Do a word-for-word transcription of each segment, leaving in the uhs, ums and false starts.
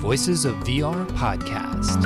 Voices of V R podcast.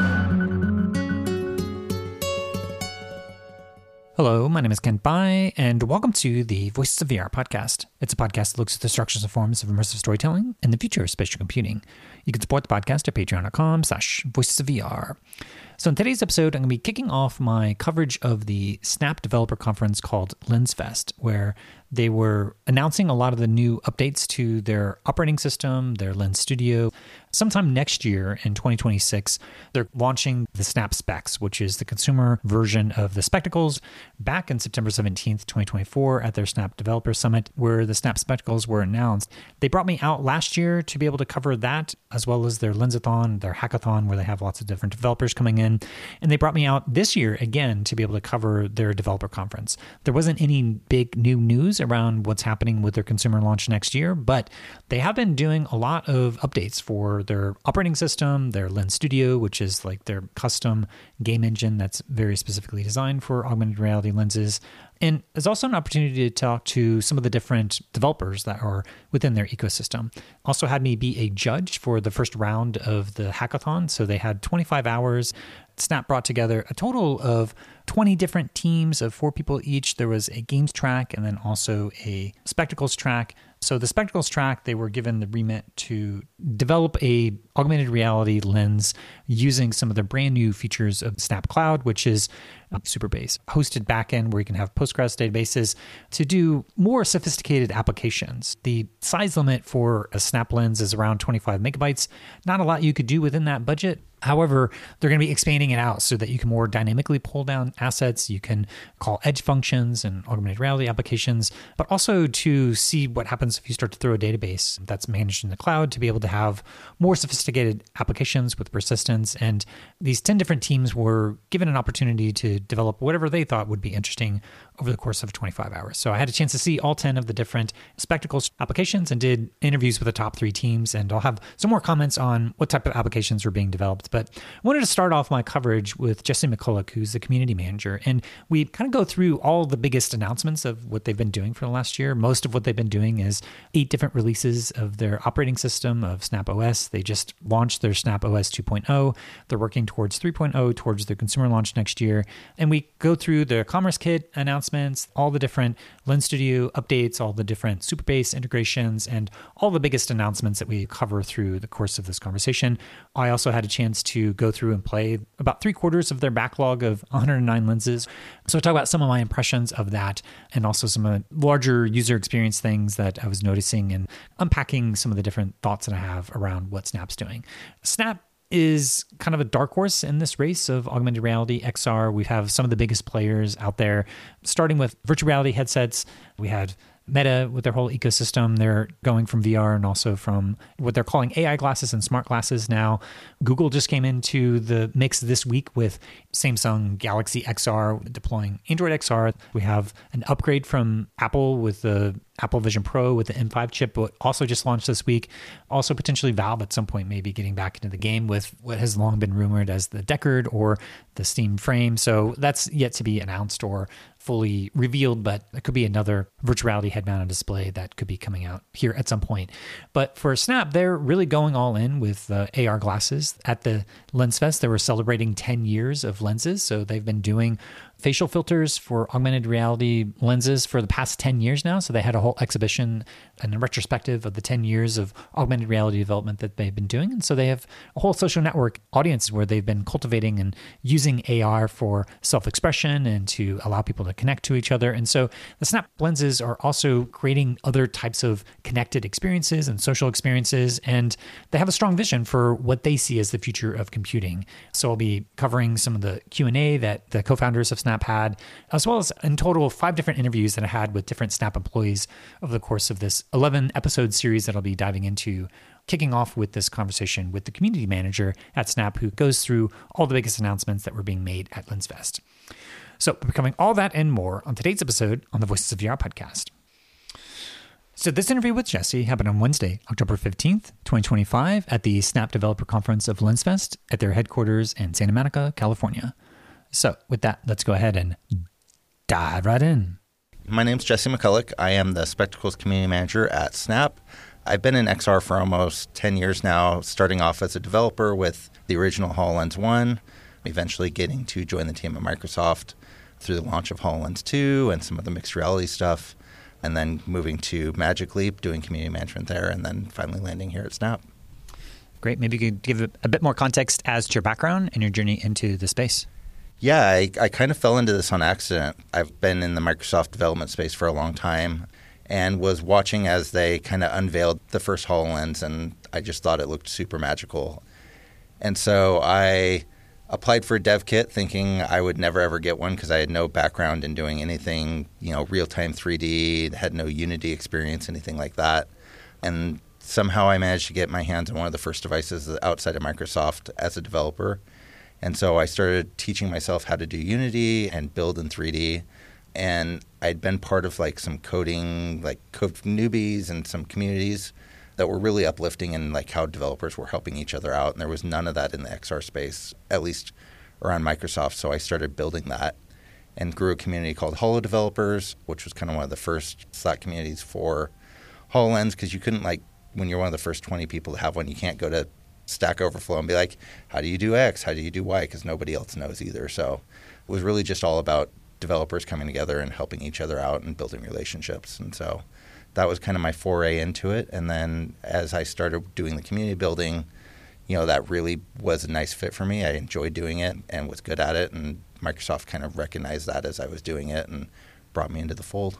Hello, my name is Kent Bai, and welcome to the Voices of V R podcast. It's a podcast that looks at the structures and forms of immersive storytelling and the future of spatial computing. You can support the podcast at patreon.com slash voices of VR. So in today's episode, I'm going to be kicking off my coverage of the Snap developer conference called LensFest, where they were announcing a lot of the new updates to their operating system, their Lens Studio. Sometime next year in twenty twenty-six, they're launching the Snap Specs, which is the consumer version of the Spectacles, back in September seventeenth, twenty twenty-four at their Snap Developer Summit, where the Snap Spectacles were announced. They brought me out last year to be able to cover that, as well as their Lensathon, their hackathon, where they have lots of different developers coming in. And they brought me out this year again to be able to cover their developer conference. There wasn't any big new news around what's happening with their consumer launch next year, but they have been doing a lot of updates for their operating system, their Lens Studio, which is like their custom game engine that's very specifically designed for augmented reality lenses. And there's also an opportunity to talk to some of the different developers that are within their ecosystem. Also had me be a judge for the first round of the hackathon. So they had twenty-five hours. Snap brought together a total of twenty different teams of four people each. There was a games track and then also a spectacles track. So the spectacles track, they were given the remit to develop a augmented reality lens using some of the brand new features of Snap Cloud, which is a Superbase hosted backend where you can have Postgres databases to do more sophisticated applications. The size limit for a Snap lens is around twenty-five megabytes. Not a lot you could do within that budget. However, they're going to be expanding it out so that you can more dynamically pull down assets. You can call edge functions and augmented reality applications, but also to see what happens if you start to throw a database that's managed in the cloud to be able to have more sophisticated applications with persistence. And these ten different teams were given an opportunity to develop whatever they thought would be interesting over the course of twenty-five hours. So I had a chance to see all ten of the different spectacles applications and did interviews with the top three teams. And I'll have some more comments on what type of applications were being developed. But I wanted to start off my coverage with Jesse McCulloch, who's the community manager. And we kind of go through all the biggest announcements of what they've been doing for the last year. Most of what they've been doing is eight different releases of their operating system of Snap O S. They just launched their Snap O S two point oh. They're working towards three point oh, towards their consumer launch next year. And we go through their Commerce Kit announcements, all the different Lens Studio updates, all the different Superbase integrations, and all the biggest announcements that we cover through the course of this conversation. I also had a chance to go through and play about three quarters of their backlog of one hundred nine lenses. So I talk about some of my impressions of that and also some of the larger user experience things that I was noticing and unpacking some of the different thoughts that I have around what Snap's doing. Snap is kind of a dark horse in this race of augmented reality X R. We have some of the biggest players out there, starting with virtual reality headsets. We had Meta with their whole ecosystem. They're going from V R and also from what they're calling A I glasses and smart glasses now. Google just came into the mix this week with Samsung Galaxy X R deploying Android X R. We have an upgrade from Apple with the Apple Vision Pro with the M five chip, but also just launched this week. Also potentially Valve at some point maybe getting back into the game with what has long been rumored as the Deckard or the Steam Frame. So that's yet to be announced or fully revealed, but it could be another virtual reality head-mounted display that could be coming out here at some point. But for Snap, they're really going all in with uh, A R glasses. At the LensFest, they were celebrating ten years of lenses. So they've been doing facial filters for augmented reality lenses for the past ten years now. So they had a whole exhibition and a retrospective of the ten years of augmented reality development that they've been doing. And so they have a whole social network audience where they've been cultivating and using A R for self-expression and to allow people to connect to each other. And so the Snap lenses are also creating other types of connected experiences and social experiences. And they have a strong vision for what they see as the future of computing. So I'll be covering some of the Q and A that the co-founders of Snap had, as well as in total five different interviews that I had with different Snap employees over the course of this eleven episode series that I'll be diving into, kicking off with this conversation with the community manager at Snap, who goes through all the biggest announcements that were being made at LensFest. So we're covering all that and more on today's episode on the Voices of V R podcast. So this interview with Jesse happened on Wednesday, October fifteenth, twenty twenty-five at the Snap Developer Conference of LensFest at their headquarters in Santa Monica, California. So with that, let's go ahead and dive right in. My name's Jesse McCulloch. I am the Spectacles Community Manager at Snap. I've been in X R for almost ten years now, starting off as a developer with the original HoloLens one, eventually getting to join the team at Microsoft through the launch of HoloLens two and some of the mixed reality stuff, and then moving to Magic Leap, doing community management there, and then finally landing here at Snap. Great. Maybe you could give a, a bit more context as to your background and your journey into the space. Yeah, I, I kind of fell into this on accident. I've been in the Microsoft development space for a long time and was watching as they kind of unveiled the first HoloLens, and I just thought it looked super magical. And so I applied for a dev kit thinking I would never, ever get one because I had no background in doing anything, you know, real-time three D, had no Unity experience, anything like that. And somehow I managed to get my hands on one of the first devices outside of Microsoft as a developer. And so I started teaching myself how to do Unity and build in three D. And I'd been part of like some coding, like code newbies and some communities that were really uplifting and like how developers were helping each other out. And there was none of that in the X R space, at least around Microsoft. So I started building that and grew a community called Holo Developers, which was kind of one of the first Slack communities for HoloLens, because you couldn't like, when you're one of the first twenty people to have one, you can't go to Stack Overflow and be like, how do you do X? How do you do Y? Because nobody else knows either. So it was really just all about developers coming together and helping each other out and building relationships. And so that was kind of my foray into it. And then as I started doing the community building, you know, that really was a nice fit for me. I enjoyed doing it and was good at it. And Microsoft kind of recognized that as I was doing it and brought me into the fold.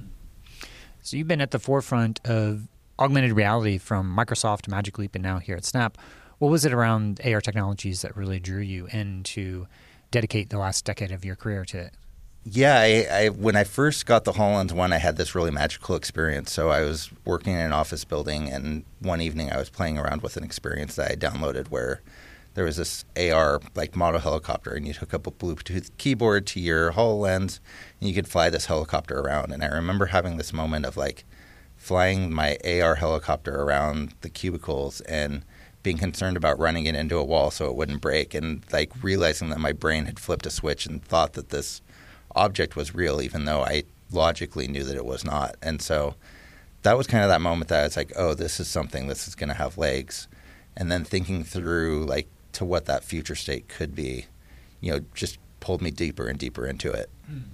So you've been at the forefront of augmented reality from Microsoft, Magic Leap, and now here at Snap. What was it around A R technologies that really drew you in to dedicate the last decade of your career to it? Yeah, I, I, when I first got the HoloLens one, I had this really magical experience. So I was working in an office building, and one evening I was playing around with an experience that I downloaded where there was this A R like model helicopter, and you'd hook up a Bluetooth keyboard to your HoloLens, and you could fly this helicopter around. And I remember having this moment of like flying my A R helicopter around the cubicles and being concerned about running it into a wall so it wouldn't break, and like realizing that my brain had flipped a switch and thought that this object was real, even though I logically knew that it was not. And so that was kind of that moment that I was like, oh, this is something, this is going to have legs. And then thinking through like to what that future state could be, you know, just pulled me deeper and deeper into it.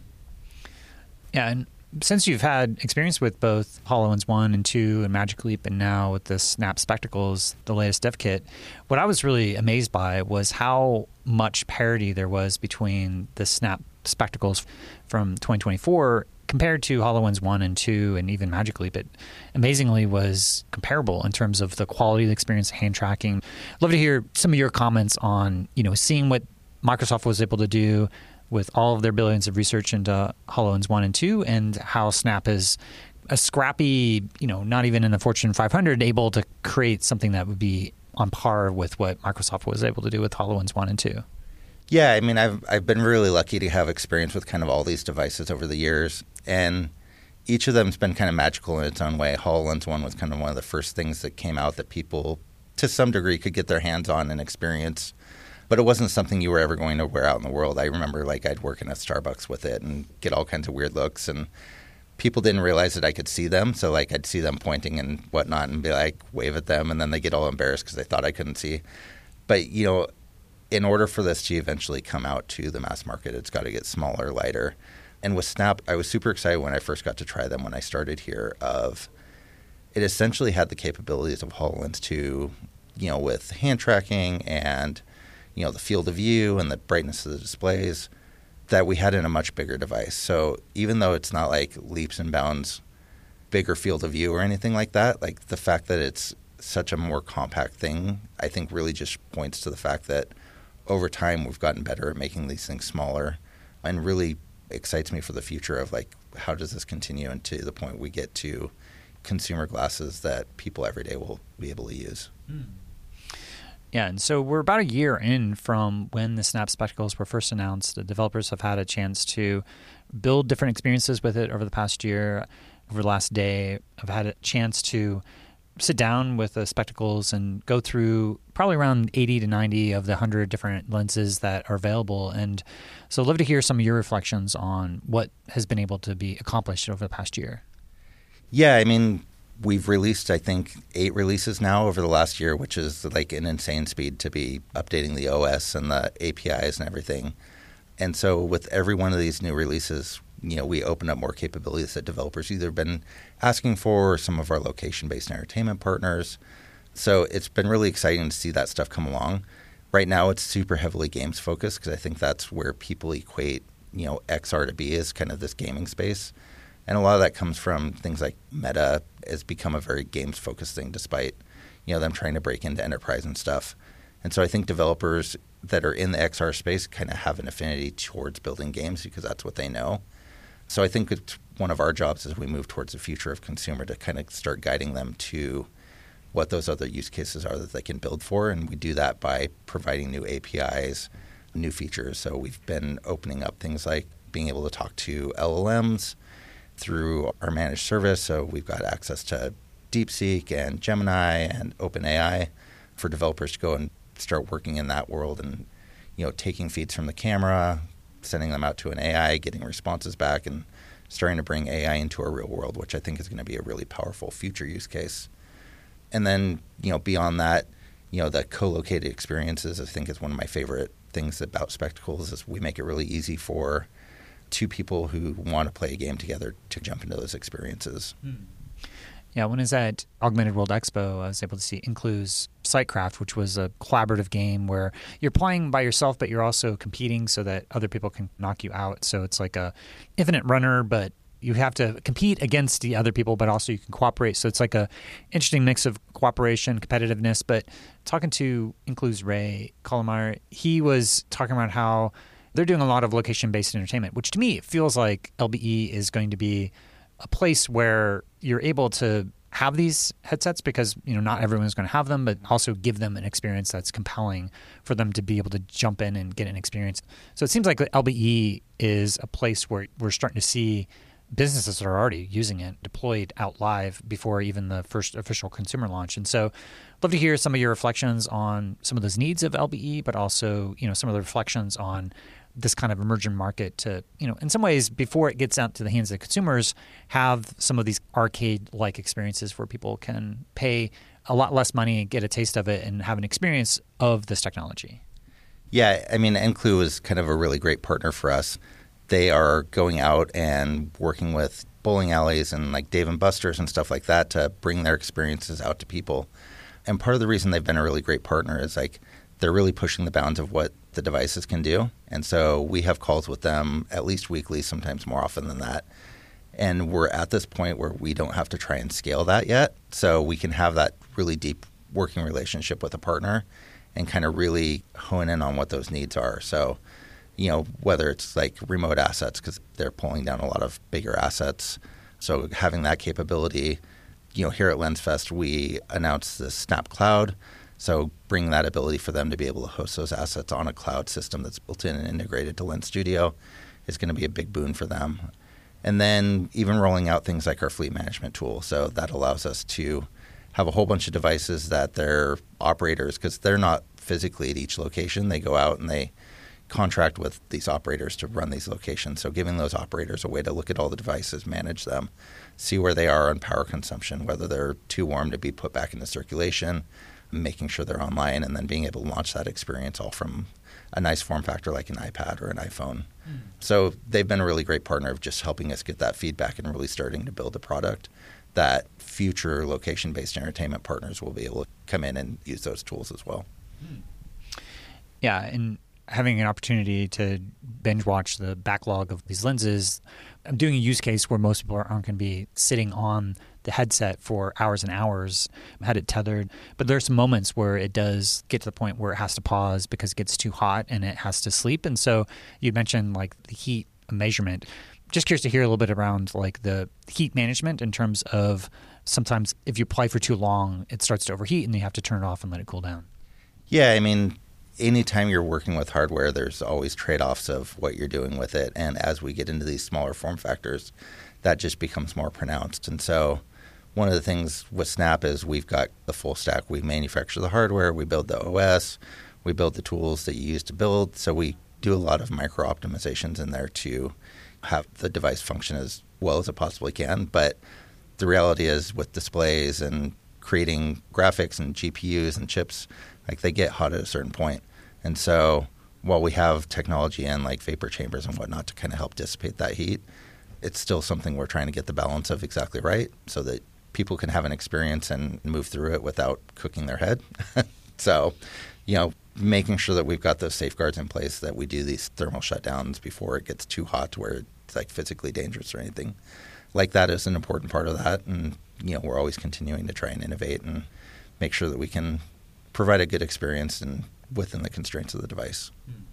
Yeah, and since you've had experience with both HoloLens one and two and Magic Leap, and now with the Snap Spectacles, the latest dev kit, what I was really amazed by was how much parity there was between the Snap Spectacles from twenty twenty-four compared to HoloLens one and two and even Magic Leap. It amazingly was comparable in terms of the quality of the experience, hand tracking. I'd love to hear some of your comments on, you know, seeing what Microsoft was able to do with all of their billions of research into HoloLens one and two, and how Snap is a scrappy, you know, not even in the Fortune five hundred, able to create something that would be on par with what Microsoft was able to do with HoloLens one and two. Yeah, I mean, I've I've been really lucky to have experience with kind of all these devices over the years, and each of them's been kind of magical in its own way. HoloLens one was kind of one of the first things that came out that people, to some degree, could get their hands on and experience. But it wasn't something you were ever going to wear out in the world. I remember like I'd work in a Starbucks with it and get all kinds of weird looks, and people didn't realize that I could see them. So like I'd see them pointing and whatnot and be like, wave at them, and then they get all embarrassed because they thought I couldn't see. But, you know, in order for this to eventually come out to the mass market, it's got to get smaller, lighter. And with Snap, I was super excited when I first got to try them when I started here of it essentially had the capabilities of HoloLens two, you know, with hand tracking and, you know, the field of view and the brightness of the displays that we had in a much bigger device. So even though it's not like leaps and bounds bigger field of view or anything like that, like the fact that it's such a more compact thing, I think really just points to the fact that over time we've gotten better at making these things smaller, and really excites me for the future of like, how does this continue into the point we get to consumer glasses that people every day will be able to use. Hmm. Yeah, and so we're about a year in from when the Snap Spectacles were first announced. The developers have had a chance to build different experiences with it over the past year. Over the last day, I've had a chance to sit down with the spectacles and go through probably around eighty to ninety of the one hundred different lenses that are available. And so I'd love to hear some of your reflections on what has been able to be accomplished over the past year. Yeah, I mean, we've released, I think, eight releases now over the last year, which is like an insane speed to be updating the O S and the A P Is and everything. And so with every one of these new releases, you know, we open up more capabilities that developers either been asking for, or some of our location-based entertainment partners. So it's been really exciting to see that stuff come along. Right now, it's super heavily games focused because I think that's where people equate, you know, X R to be as kind of this gaming space. And a lot of that comes from things like Meta has become a very games focused thing, despite, you know, them trying to break into enterprise and stuff. And so I think developers that are in the X R space kind of have an affinity towards building games because that's what they know. So I think it's one of our jobs as we move towards the future of consumer to kind of start guiding them to what those other use cases are that they can build for. And we do that by providing new A P Is, new features. So we've been opening up things like being able to talk to L L Ms through our managed service. So we've got access to DeepSeek and Gemini and OpenAI for developers to go and start working in that world and, you know, taking feeds from the camera, sending them out to an A I, getting responses back, and starting to bring A I into our real world, which I think is going to be a really powerful future use case. And then, you know, beyond that, you know, the co-located experiences, I think, is one of my favorite things about Spectacles is we make it really easy for two people who want to play a game together to jump into those experiences. Hmm. Yeah, when I was at Augmented World Expo, I was able to see Inclu's Sightcraft, which was a collaborative game where you're playing by yourself, but you're also competing so that other people can knock you out. So it's like a infinite runner, but you have to compete against the other people, but also you can cooperate. So it's like a interesting mix of cooperation, competitiveness. But talking to Inclu's Ray Colomar, he was talking about how they're doing a lot of location-based entertainment, which to me it feels like L B E is going to be a place where you're able to have these headsets because, you know, not everyone's going to have them, but also give them an experience that's compelling for them to be able to jump in and get an experience. So it seems like L B E is a place where we're starting to see businesses that are already using it deployed out live before even the first official consumer launch. And so I'd love to hear some of your reflections on some of those needs of L B E, but also, you know, some of the reflections on this kind of emerging market to, you know, in some ways, before it gets out to the hands of consumers, have some of these arcade-like experiences where people can pay a lot less money and get a taste of it and have an experience of this technology. Yeah, I mean, Inclu is kind of a really great partner for us. They are going out and working with bowling alleys and like Dave and Buster's and stuff like that to bring their experiences out to people. And part of the reason they've been a really great partner is like they're really pushing the bounds of what the devices can do. And so we have calls with them at least weekly, sometimes more often than that. And we're at this point where we don't have to try and scale that yet. So we can have that really deep working relationship with a partner and kind of really hone in on what those needs are. So, you know, whether it's like remote assets, because they're pulling down a lot of bigger assets. So having that capability, you know, here at LensFest, we announced the Snap Cloud. So bring that ability for them to be able to host those assets on a cloud system that's built in and integrated to Lens Studio is going to be a big boon for them. And then even rolling out things like our fleet management tool. So that allows us to have a whole bunch of devices that their operators, because they're not physically at each location, they go out and they contract with these operators to run these locations. So giving those operators a way to look at all the devices, manage them, see where they are on power consumption, whether they're too warm to be put back into circulation, making sure they're online, and then being able to launch that experience all from a nice form factor like an iPad or an iPhone. Mm. So they've been a really great partner of just helping us get that feedback and really starting to build a product that future location-based entertainment partners will be able to come in and use those tools as well. Mm. Yeah, and having an opportunity to binge watch the backlog of these lenses, I'm doing a use case where most people aren't going to be sitting on the headset for hours and hours. I had it tethered, but there's some moments where it does get to the point where it has to pause because it gets too hot and it has to sleep. And so you mentioned like the heat measurement. Just curious to hear a little bit around like the heat management in terms of sometimes if you play for too long, it starts to overheat and you have to turn it off and let it cool down. Yeah, I mean, anytime you're working with hardware, there's always trade-offs of what you're doing with it. And as we get into these smaller form factors, that just becomes more pronounced. And so one of the things with Snap is we've got the full stack. We manufacture the hardware, we build the O S, we build the tools that you use to build. So we do a lot of micro optimizations in there to have the device function as well as it possibly can. But the reality is with displays and creating graphics and G P Us and chips, like they get hot at a certain point. And so while we have technology and like vapor chambers and whatnot to kind of help dissipate that heat, it's still something we're trying to get the balance of exactly right so that people can have an experience and move through it without cooking their head. So, you know, making sure that we've got those safeguards in place, that we do these thermal shutdowns before it gets too hot to where it's like physically dangerous or anything like that is an important part of that. And, you know, we're always continuing to try and innovate and make sure that we can provide a good experience and within the constraints of the device.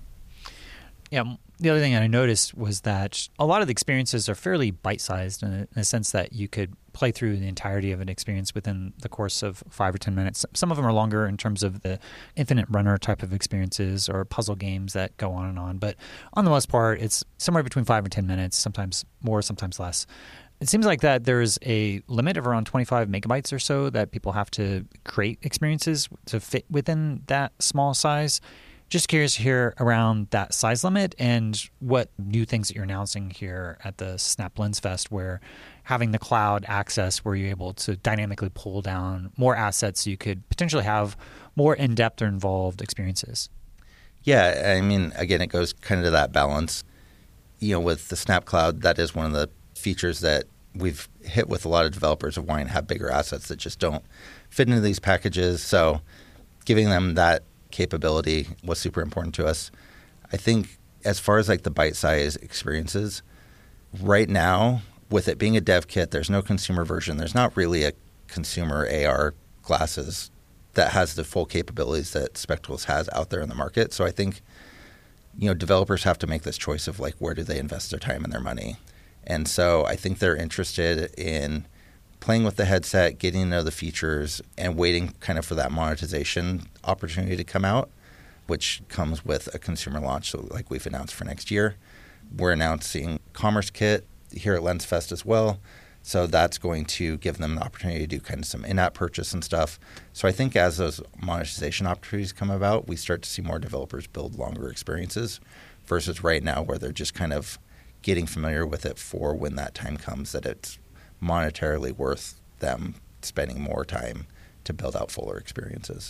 Yeah, the other thing I noticed was that a lot of the experiences are fairly bite-sized in a, in a sense that you could play through the entirety of an experience within the course of five or ten minutes. Some of them are longer in terms of the infinite runner type of experiences or puzzle games that go on and on. But on the most part, it's somewhere between five and ten minutes, sometimes more, sometimes less. It seems like that there's a limit of around twenty-five megabytes or so that people have to create experiences to fit within that small size. Just curious to hear around that size limit and what new things that you're announcing here at the Snap Lens Fest, where having the cloud access where you're able to dynamically pull down more assets so you could potentially have more in-depth or involved experiences. Yeah, I mean, again, it goes kind of to that balance. You know, with the Snap Cloud, that is one of the features that we've hit with a lot of developers of wanting to have bigger assets that just don't fit into these packages. So giving them that capability was super important to us. I think as far as like the bite-size experiences, right now, with it being a dev kit, there's no consumer version. There's not really a consumer A R glasses that has the full capabilities that Spectacles has out there in the market. So I think, you know, developers have to make this choice of like, where do they invest their time and their money? And so I think they're interested in playing with the headset, getting to know the features, and waiting kind of for that monetization opportunity to come out, which comes with a consumer launch. So like we've announced for next year, we're announcing Commerce Kit here at Lens Fest as well. So that's going to give them the opportunity to do kind of some in-app purchase and stuff. So I think as those monetization opportunities come about, we start to see more developers build longer experiences versus right now where they're just kind of getting familiar with it for when that time comes that it's monetarily worth them spending more time to build out fuller experiences.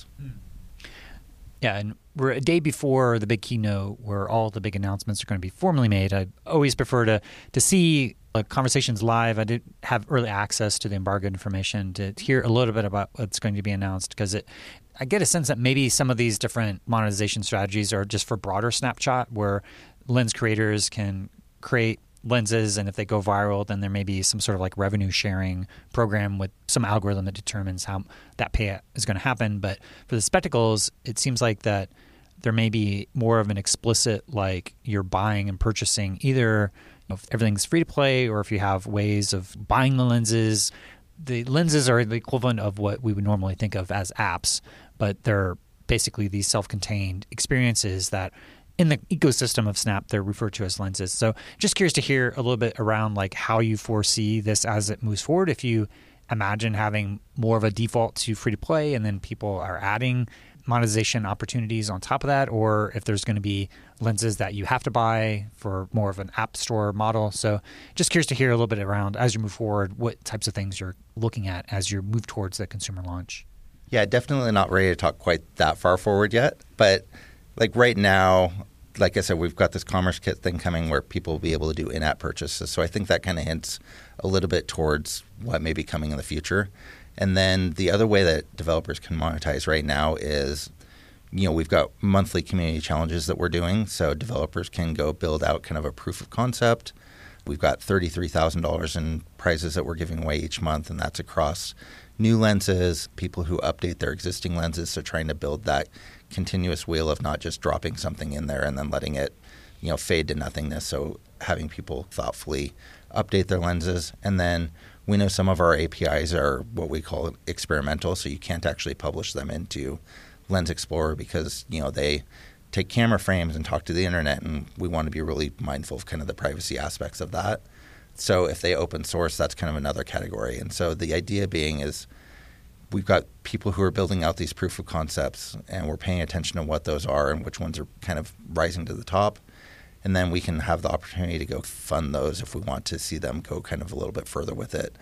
Yeah, and we're a day before the big keynote where all the big announcements are going to be formally made. I always prefer to to see like conversations live. I did have early access to the embargoed information to hear a little bit about what's going to be announced because it I get a sense that maybe some of these different monetization strategies are just for broader snapshot where lens creators can create lenses, and if they go viral, then there may be some sort of like revenue sharing program with some algorithm that determines how that payout is going to happen. But for the spectacles, it seems like that there may be more of an explicit like you're buying and purchasing either you know, if everything's free to play or if you have ways of buying the lenses. The lenses are the equivalent of what we would normally think of as apps, but they're basically these self-contained experiences that in the ecosystem of Snap, they're referred to as lenses. So just curious to hear a little bit around like how you foresee this as it moves forward. If you imagine having more of a default to free to play and then people are adding monetization opportunities on top of that, or if there's going to be lenses that you have to buy for more of an app store model. So just curious to hear a little bit around as you move forward, what types of things you're looking at as you move towards the consumer launch. Yeah, definitely not ready to talk quite that far forward yet, but like right now, like I said, we've got this Commerce Kit thing coming where people will be able to do in-app purchases. So I think that kind of hints a little bit towards what may be coming in the future. And then the other way that developers can monetize right now is, you know, we've got monthly community challenges that we're doing. So developers can go build out kind of a proof of concept. We've got thirty-three thousand dollars in prizes that we're giving away each month, and that's across new lenses, people who update their existing lenses. So trying to build that continuous wheel of not just dropping something in there and then letting it, you know, fade to nothingness. So having people thoughtfully update their lenses. And then we know some of our A P Is are what we call experimental, so you can't actually publish them into Lens Explorer because, you know, they take camera frames and talk to the internet, and we want to be really mindful of kind of the privacy aspects of that. So if they open source, that's kind of another category. And so the idea being is we've got people who are building out these proof of concepts, and we're paying attention to what those are and which ones are kind of rising to the top. And then we can have the opportunity to go fund those if we want to see them go kind of a little bit further with it.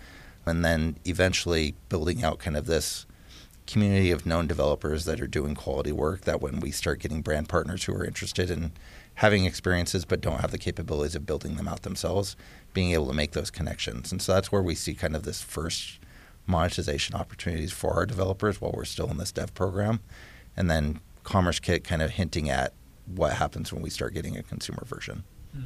and then eventually building out kind of this community of known developers that are doing quality work, that when we start getting brand partners who are interested in having experiences but don't have the capabilities of building them out themselves, being able to make those connections. And so that's where we see kind of this first monetization opportunities for our developers while we're still in this dev program. And then Commerce Kit kind of hinting at what happens when we start getting a consumer version.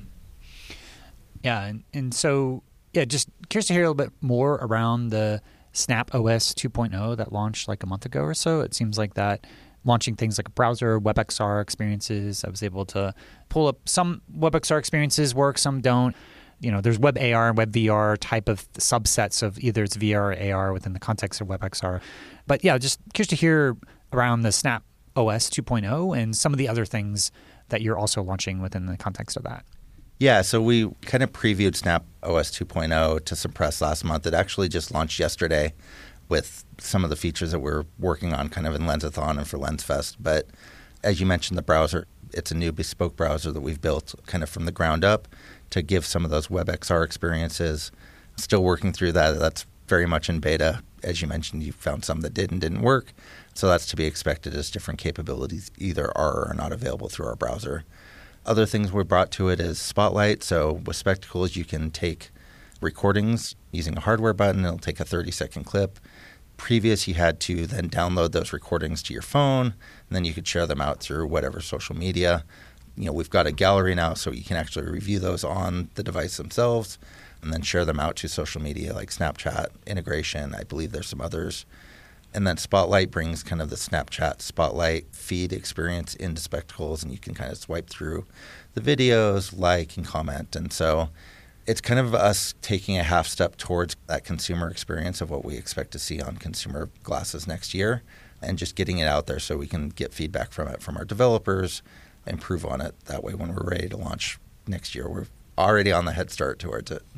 Yeah, and, and so, yeah, just curious to hear a little bit more around the Snap O S two point oh that launched like a month ago or so. It seems like that launching things like a browser, WebXR experiences. I was able to pull up some WebXR experiences work, some don't. You know, there's Web A R and Web V R type of subsets of either it's V R or A R within the context of WebXR. But yeah, just curious to hear around the Snap O S two point oh and some of the other things that you're also launching within the context of that. Yeah, so we kind of previewed Snap O S two point oh to some press last month. It actually just launched yesterday with some of the features that we're working on kind of in Lensathon and for LensFest. But as you mentioned, the browser, it's a new bespoke browser that we've built kind of from the ground up to give some of those WebXR experiences. Still working through that. That's very much in beta. As you mentioned, you found some that did and didn't work. So that's to be expected as different capabilities either are or are not available through our browser. Other things we brought to it is Spotlight. So with Spectacles, you can take recordings using a hardware button. It'll take a thirty-second clip. Previous, you had to then download those recordings to your phone, and then you could share them out through whatever social media. You know, we've got a gallery now, so you can actually review those on the device themselves and then share them out to social media like Snapchat integration. I believe there's some others. And then Spotlight brings kind of the Snapchat Spotlight feed experience into Spectacles, and you can kind of swipe through the videos, like, and comment. And so it's kind of us taking a half step towards that consumer experience of what we expect to see on consumer glasses next year and just getting it out there so we can get feedback from it from our developers, improve on it. That way when we're ready to launch next year, we're already on the head start towards it.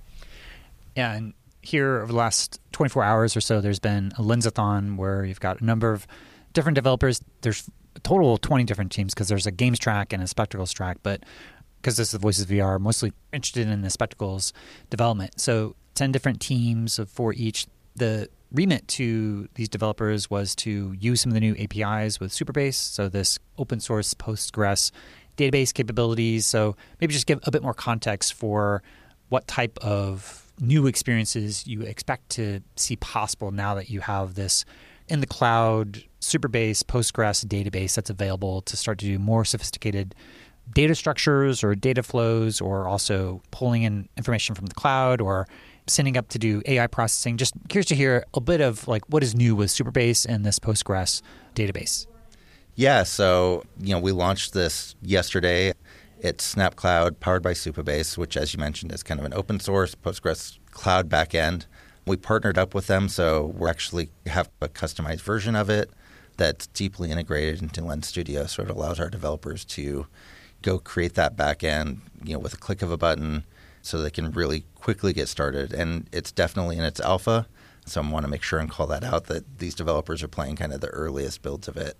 Yeah, and here over the last twenty-four hours or so, there's been a Lensathon where you've got a number of different developers. There's a total of twenty different teams because there's a games track and a spectacles track, but because this is the Voices V R, mostly interested in the spectacles development. So ten different teams for each. The remit to these developers was to use some of the new A P Is with Supabase, so this open source Postgres database capabilities. So maybe just give a bit more context for what type of new experiences you expect to see possible now that you have this in the cloud Supabase Postgres database that's available to start to do more sophisticated data structures or data flows, or also pulling in information from the cloud or sending up to do A I processing. Just curious to hear a bit of like what is new with Supabase and this Postgres database. Yeah, so you know we launched this yesterday. It's Snap Cloud powered by Supabase, which, as you mentioned, is kind of an open source Postgres cloud backend. We partnered up with them, so we actually have a customized version of it that's deeply integrated into Lens Studio, so it allows our developers to go create that backend, you know, with a click of a button, so they can really quickly get started. And it's definitely in its alpha, so I want to make sure and call that out that these developers are playing kind of the earliest builds of it.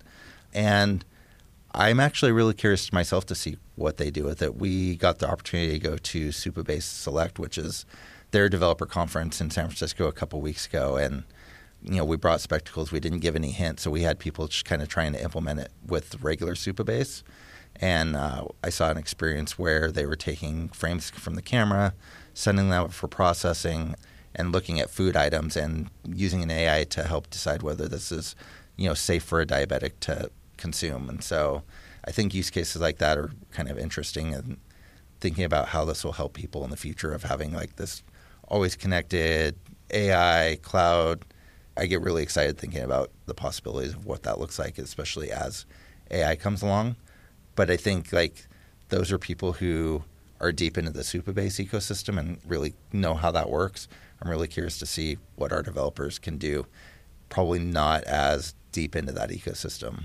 And I'm actually really curious myself to see what they do with it. We got the opportunity to go to Supabase Select, which is their developer conference in San Francisco a couple weeks ago. And, you know, we brought Spectacles. We didn't give any hints, so we had people just kind of trying to implement it with regular Supabase. And uh, I saw an experience where they were taking frames from the camera, sending them out for processing, and looking at food items and using an A I to help decide whether this is, you know, safe for a diabetic to consume. And so I think use cases like that are kind of interesting, and thinking about how this will help people in the future of having like this always connected A I cloud. I get really excited thinking about the possibilities of what that looks like, especially as A I comes along. But I think like those are people who are deep into the Supabase ecosystem and really know how that works. I'm really curious to see what our developers can do, probably not as deep into that ecosystem.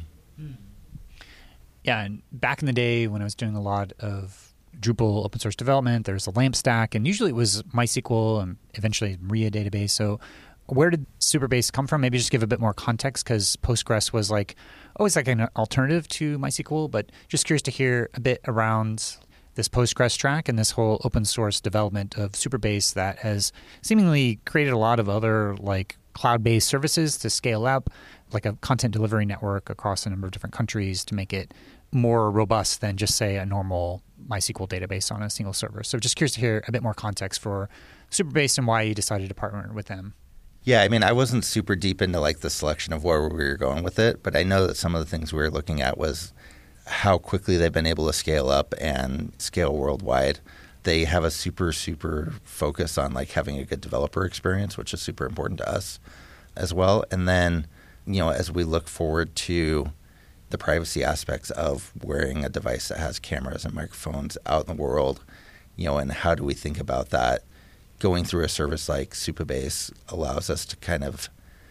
Yeah, and back in the day when I was doing a lot of Drupal open source development, there's a LAMP stack, and usually it was MySQL and eventually Maria database. So where did Supabase come from? Maybe just give a bit more context, because Postgres was like always like an alternative to MySQL, but just curious to hear a bit around this Postgres track and this whole open source development of Supabase that has seemingly created a lot of other like cloud-based services to scale up, like a content delivery network across a number of different countries to make it more robust than just, say, a normal MySQL database on a single server. So just curious to hear a bit more context for Supabase and why you decided to partner with them. Yeah, I mean, I wasn't super deep into like the selection of where we were going with it, but I know that some of the things we were looking at was how quickly they've been able to scale up and scale worldwide. They have a super, super focus on like having a good developer experience, which is super important to us as well. And then, you know, as we look forward to the privacy aspects of wearing a device that has cameras and microphones out in the world, you know, and how do we think about that? Going through a service like Supabase allows us to kind of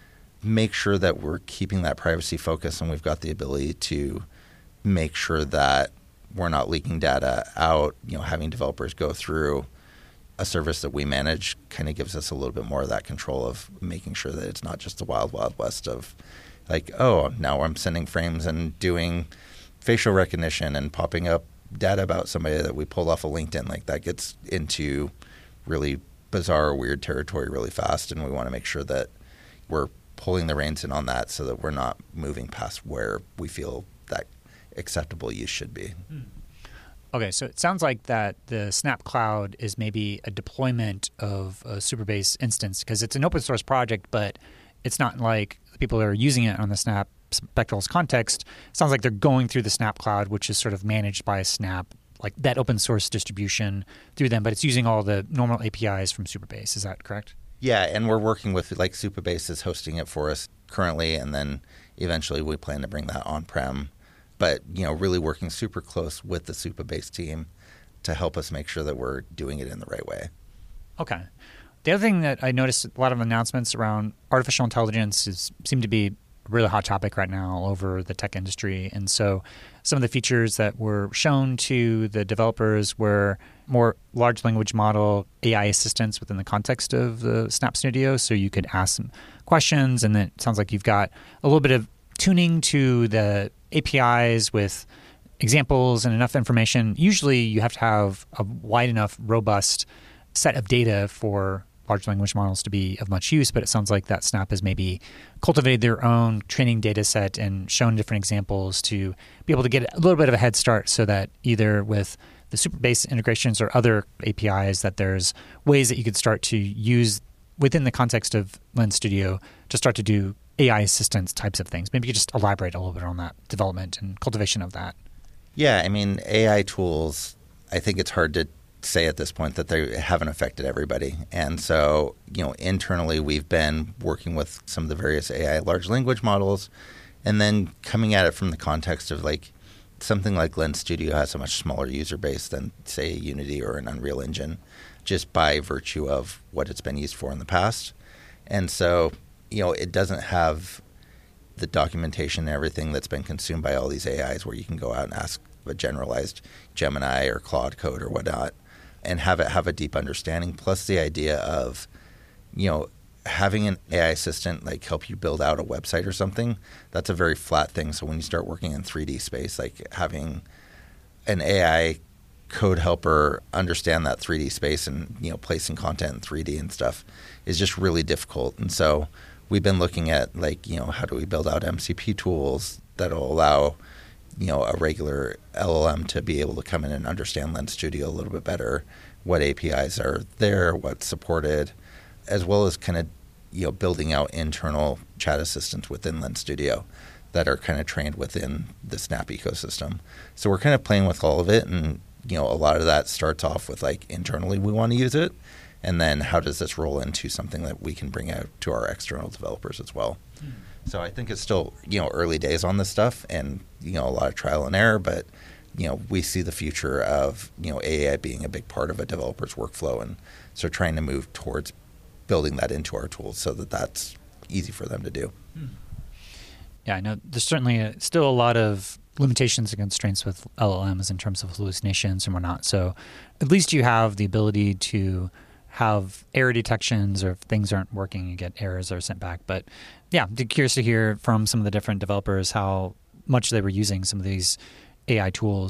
make sure that we're keeping that privacy focus, and we've got the ability to make sure that we're not leaking data out. You know, having developers go through a service that we manage kind of gives us a little bit more of that control of making sure that it's not just the wild, wild west of like, oh, now I'm sending frames and doing facial recognition and popping up data about somebody that we pulled off of LinkedIn. Like that gets into really bizarre, weird territory really fast, and we want to make sure that we're pulling the reins in on that so that we're not moving past where we feel that acceptable use should be. Okay, so it sounds like that the Snap Cloud is maybe a deployment of a Supabase instance because it's an open source project, but it's not like the people that are using it on the Snap Spectral's context. It sounds like they're going through the Snap Cloud, which is sort of managed by Snap, like that open source distribution through them, but it's using all the normal A P Is from Supabase. Is that correct? Yeah, and we're working with, like, Supabase is hosting it for us currently, and then eventually we plan to bring that on-prem. But, you know, really working super close with the Supabase team to help us make sure that we're doing it in the right way. Okay. The other thing that I noticed, a lot of announcements around artificial intelligence is, seem to be a really hot topic right now all over the tech industry. And so some of the features that were shown to the developers were more large language model A I assistants within the context of the Snap Studio. So you could ask some questions, and then it sounds like you've got a little bit of tuning to the A P Is with examples and enough information. Usually you have to have a wide enough, robust set of data for large language models to be of much use, but it sounds like that Snap has maybe cultivated their own training data set and shown different examples to be able to get a little bit of a head start so that either with the Supabase integrations or other A P Is that there's ways that you could start to use within the context of Lens Studio to start to do A I assistance types of things. Maybe you could just elaborate a little bit on that development and cultivation of that. Yeah, I mean, A I tools, I think it's hard to say at this point that they haven't affected everybody. And so, you know, internally we've been working with some of the various A I large language models and then coming at it from the context of like something like Lens Studio has a much smaller user base than, say, Unity or an Unreal Engine, just by virtue of what it's been used for in the past. And so, you know, it doesn't have the documentation and everything that's been consumed by all these A Is where you can go out and ask a generalized Gemini or Claude code or whatnot and have it have a deep understanding, plus the idea of, you know, having an A I assistant like help you build out a website or something, that's a very flat thing. So when you start working in three D space, like having an A I code helper understand that three D space and, you know, placing content in three D and stuff is just really difficult. And so we've been looking at like, you know, how do we build out M C P tools that'll allow, you know, a regular L L M to be able to come in and understand Lens Studio a little bit better, what A P Is are there, what's supported, as well as kind of, you know, building out internal chat assistants within Lens Studio that are kind of trained within the Snap ecosystem. So we're kind of playing with all of it, and, you know, a lot of that starts off with like internally we want to use it, and then how does this roll into something that we can bring out to our external developers as well. Mm. So I think it's still, you know, early days on this stuff and, you know, a lot of trial and error, but, you know, we see the future of, you know, A I being a big part of a developer's workflow, and so trying to move towards building that into our tools so that that's easy for them to do. Yeah, I know there's certainly a, still a lot of limitations and constraints with L L Ms in terms of hallucinations and whatnot. So at least you have the ability to have error detections, or if things aren't working, you get errors that are sent back. But yeah, I'm curious to hear from some of the different developers how much they were using some of these A I tools.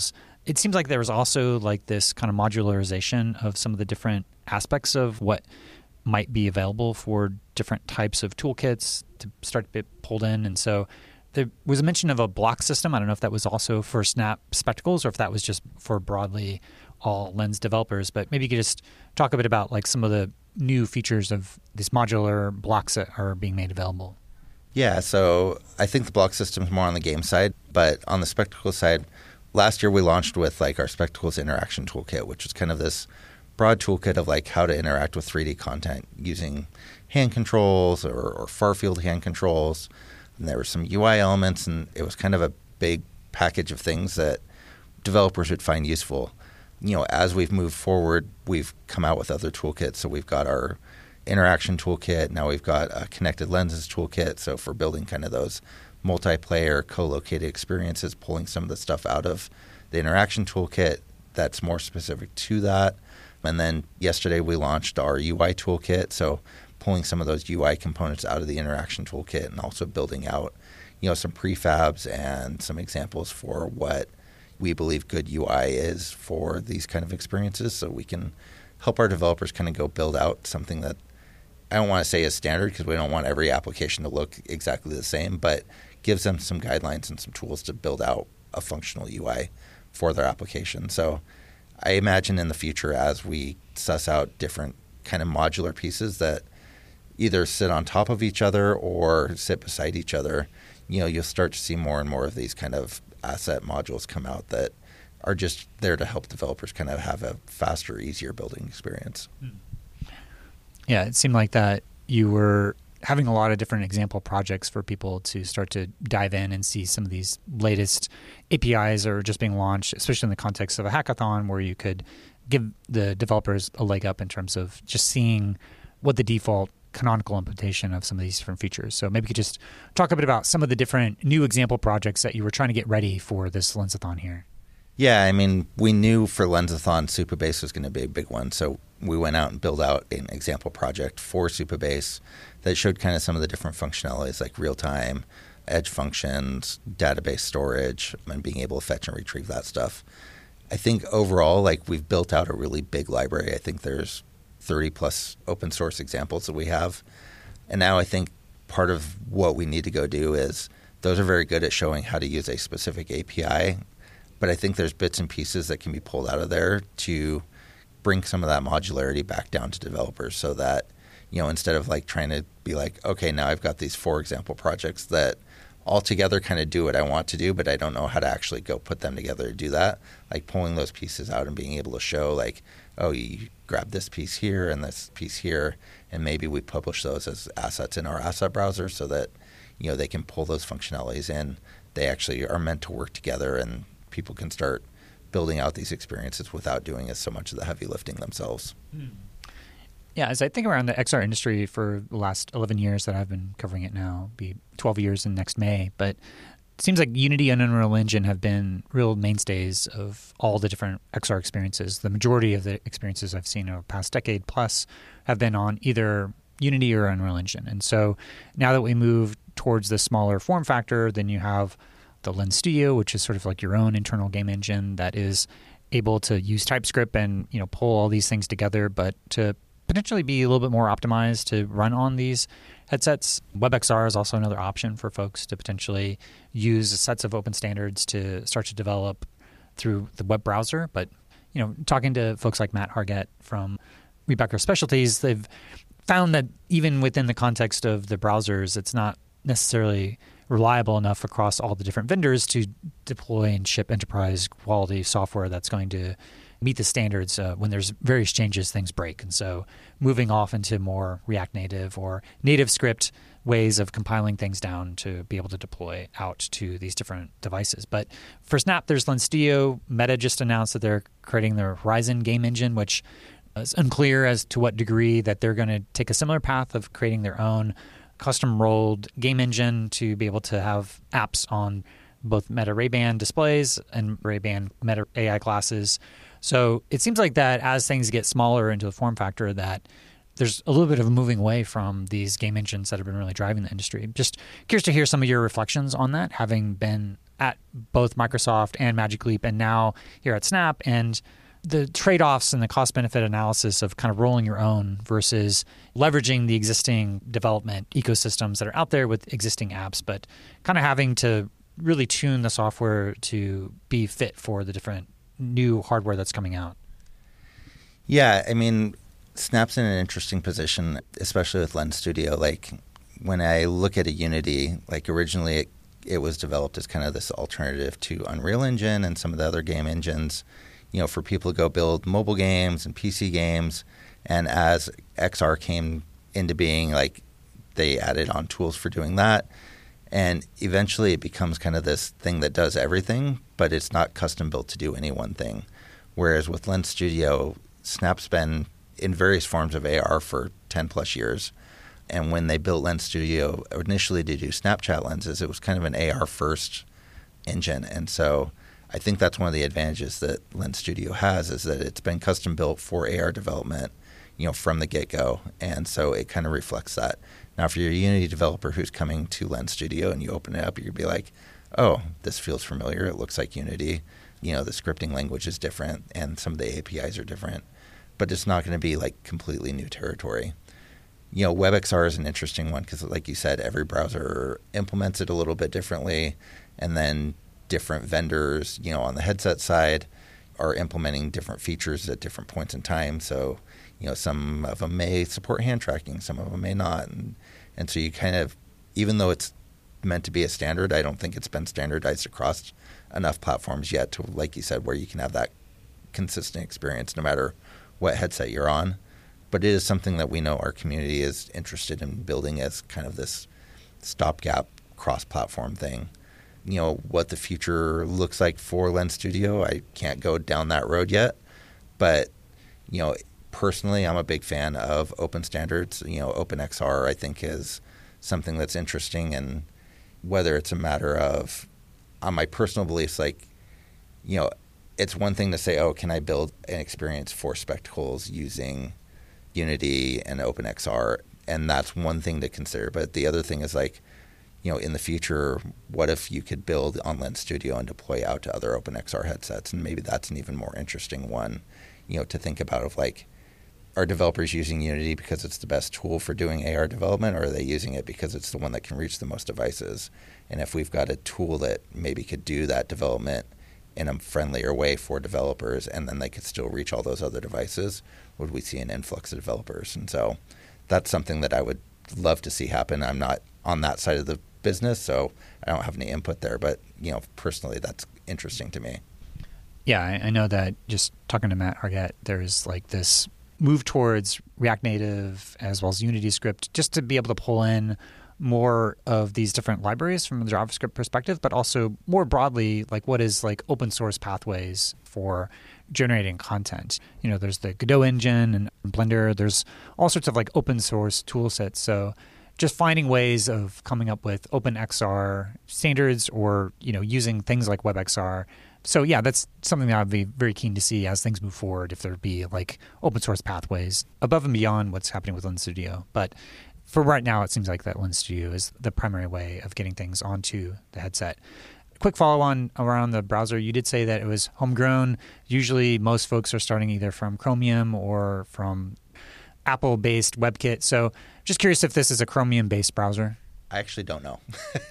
It seems like there was also like this kind of modularization of some of the different aspects of what might be available for different types of toolkits to start to be pulled in. And so there was a mention of a block system. I don't know if that was also for Snap Spectacles or if that was just for broadly all Lens developers, but maybe you could just talk a bit about like some of the new features of these modular blocks that are being made available. Yeah, so I think the block system is more on the game side, but on the spectacle side, last year we launched with like our Spectacles Interaction Toolkit, which is kind of this broad toolkit of like how to interact with three D content using hand controls or, or far field hand controls. And there were some U I elements, and it was kind of a big package of things that developers would find useful. You know, as we've moved forward, we've come out with other toolkits. So we've got our interaction toolkit. Now we've got a connected lenses toolkit. So for building kind of those multiplayer co-located experiences, pulling some of the stuff out of the interaction toolkit that's more specific to that. And then yesterday we launched our U I toolkit. So pulling some of those U I components out of the interaction toolkit and also building out, you know, some prefabs and some examples for what we believe good U I is for these kind of experiences, so we can help our developers kind of go build out something that I don't want to say is standard because we don't want every application to look exactly the same, but gives them some guidelines and some tools to build out a functional U I for their application. So I imagine in the future, as we suss out different kind of modular pieces that either sit on top of each other or sit beside each other, you know, you'll start to see more and more of these kind of asset modules come out that are just there to help developers kind of have a faster, easier building experience. Yeah, it seemed like that you were having a lot of different example projects for people to start to dive in and see some of these latest A P Is are just being launched, especially in the context of a hackathon where you could give the developers a leg up in terms of just seeing what the default canonical implementation of some of these different features. So maybe you could just talk a bit about some of the different new example projects that you were trying to get ready for this Lensathon here. Yeah, I mean, we knew for Lensathon, Supabase was going to be a big one. So we went out and built out an example project for Supabase that showed kind of some of the different functionalities like real-time, edge functions, database storage, and being able to fetch and retrieve that stuff. I think overall, like we've built out a really big library. I think there's thirty plus open source examples that we have. And now I think part of what we need to go do is those are very good at showing how to use a specific A P I. But I think there's bits and pieces that can be pulled out of there to bring some of that modularity back down to developers so that, you know, instead of like trying to be like, okay, now I've got these four example projects that all together kind of do what I want to do, but I don't know how to actually go put them together to do that. Like pulling those pieces out and being able to show like, oh, you grab this piece here and this piece here, and maybe we publish those as assets in our asset browser so that, you know, they can pull those functionalities in. They actually are meant to work together and people can start building out these experiences without doing as so much of the heavy lifting themselves. Hmm. Yeah, as I think around the X R industry for the last eleven years that I've been covering it now, be twelve years in next May, but it seems like Unity and Unreal Engine have been real mainstays of all the different X R experiences. The majority of the experiences I've seen over the past decade plus have been on either Unity or Unreal Engine. And so now that we move towards the smaller form factor, then you have the Lens Studio, which is sort of like your own internal game engine that is able to use TypeScript and, you know, pull all these things together, but to potentially be a little bit more optimized to run on these headsets. WebXR is also another option for folks to potentially use sets of open standards to start to develop through the web browser. But, you know, talking to folks like Matt Hargett from Rebacker Specialties, they've found that even within the context of the browsers, it's not necessarily reliable enough across all the different vendors to deploy and ship enterprise quality software that's going to meet the standards. Uh, when there's various changes, things break. And so moving off into more React Native or native script ways of compiling things down to be able to deploy out to these different devices. But for Snap, there's Lens Studio. Meta just announced that they're creating their Horizon game engine, which is unclear as to what degree that they're going to take a similar path of creating their own custom-rolled game engine to be able to have apps on both Meta Ray-Ban displays and Ray-Ban Meta A I glasses. So it seems like that as things get smaller into the form factor, that there's a little bit of a moving away from these game engines that have been really driving the industry. Just curious to hear some of your reflections on that, having been at both Microsoft and Magic Leap and now here at Snap, and the trade-offs and the cost-benefit analysis of kind of rolling your own versus leveraging the existing development ecosystems that are out there with existing apps, but kind of having to really tune the software to be fit for the different new hardware that's coming out. Yeah, I mean, Snap's in an interesting position, especially with Lens Studio. Like, when I look at a Unity, like originally it, it was developed as kind of this alternative to Unreal Engine and some of the other game engines, you know, for people to go build mobile games and P C games. And as X R came into being, like, they added on tools for doing that. And eventually it becomes kind of this thing that does everything, but it's not custom built to do any one thing. Whereas with Lens Studio, Snap's been in various forms of A R for ten plus years. And when they built Lens Studio initially to do Snapchat lenses, it was kind of an A R first engine. And so I think that's one of the advantages that Lens Studio has, is that it's been custom built for A R development, you know, from the get-go. And so it kind of reflects that. Now, if you're a Unity developer who's coming to Lens Studio and you open it up, you'd be like, oh, this feels familiar. It looks like Unity. You know, the scripting language is different and some of the A P Is are different. But it's not going to be like completely new territory. You know, WebXR is an interesting one because, like you said, every browser implements it a little bit differently. And then different vendors, you know, on the headset side are implementing different features at different points in time. So, you know, some of them may support hand tracking, some of them may not. And, and so you kind of, even though it's meant to be a standard, I don't think it's been standardized across enough platforms yet to, like you said, where you can have that consistent experience no matter what headset you're on. But it is something that we know our community is interested in building as kind of this stopgap cross-platform thing. You know, what the future looks like for Lens Studio, I can't go down that road yet. But, you know, personally, I'm a big fan of open standards. You know, OpenXR, I think, is something that's interesting. And whether it's a matter of, on my personal beliefs, like, you know, it's one thing to say, oh, can I build an experience for Spectacles using Unity and OpenXR? And that's one thing to consider. But the other thing is, like, you know, in the future, what if you could build on Lens Studio and deploy out to other OpenXR headsets? And maybe that's an even more interesting one, you know, to think about of, like, are developers using Unity because it's the best tool for doing A R development, or are they using it because it's the one that can reach the most devices? And if we've got a tool that maybe could do that development in a friendlier way for developers, and then they could still reach all those other devices, would we see an influx of developers? And so that's something that I would love to see happen. I'm not on that side of the business, so I don't have any input there. But, you know, personally, that's interesting to me. Yeah, I, I know that just talking to Matt Hargett, there's like this move towards React Native as well as Unity Script, just to be able to pull in more of these different libraries from a JavaScript perspective, but also more broadly, like what is like open source pathways for generating content. You know, there's the Godot engine and Blender. There's all sorts of like open source tool sets. So just finding ways of coming up with OpenXR standards or, you know, using things like WebXR. So yeah, that's something that I'd be very keen to see as things move forward, if there'd be like open source pathways above and beyond what's happening with Lens Studio. But for right now, it seems like that Lens Studio is the primary way of getting things onto the headset. Quick follow-on around the browser. You did say that it was homegrown. Usually most folks are starting either from Chromium or from Apple-based WebKit. So just curious if this is a Chromium-based browser. I actually don't know.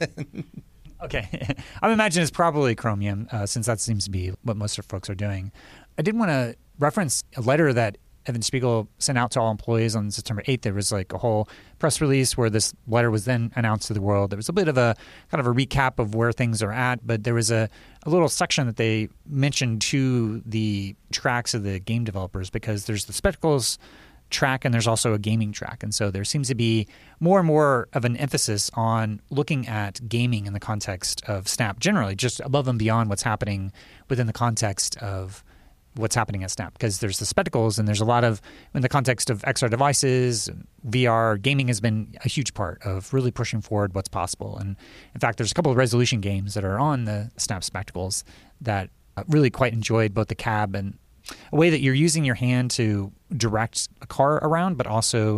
Okay. I would imagine it's probably Chromium, uh, since that seems to be what most of folks are doing. I did want to reference a letter that Evan Spiegel sent out to all employees on September eighth. There was like a whole press release where this letter was then announced to the world. There was a bit of a kind of a recap of where things are at, but there was a, a little section that they mentioned to the tracks of the game developers, because there's the Spectacles track and there's also a gaming track. And so there seems to be more and more of an emphasis on looking at gaming in the context of Snap generally, just above and beyond what's happening within the context of what's happening at Snap, because there's the Spectacles and there's a lot of, in the context of X R devices, V R, gaming has been a huge part of really pushing forward what's possible. And in fact, there's a couple of resolution games that are on the Snap Spectacles that I really quite enjoyed, both the cab and a way that you're using your hand to direct a car around, but also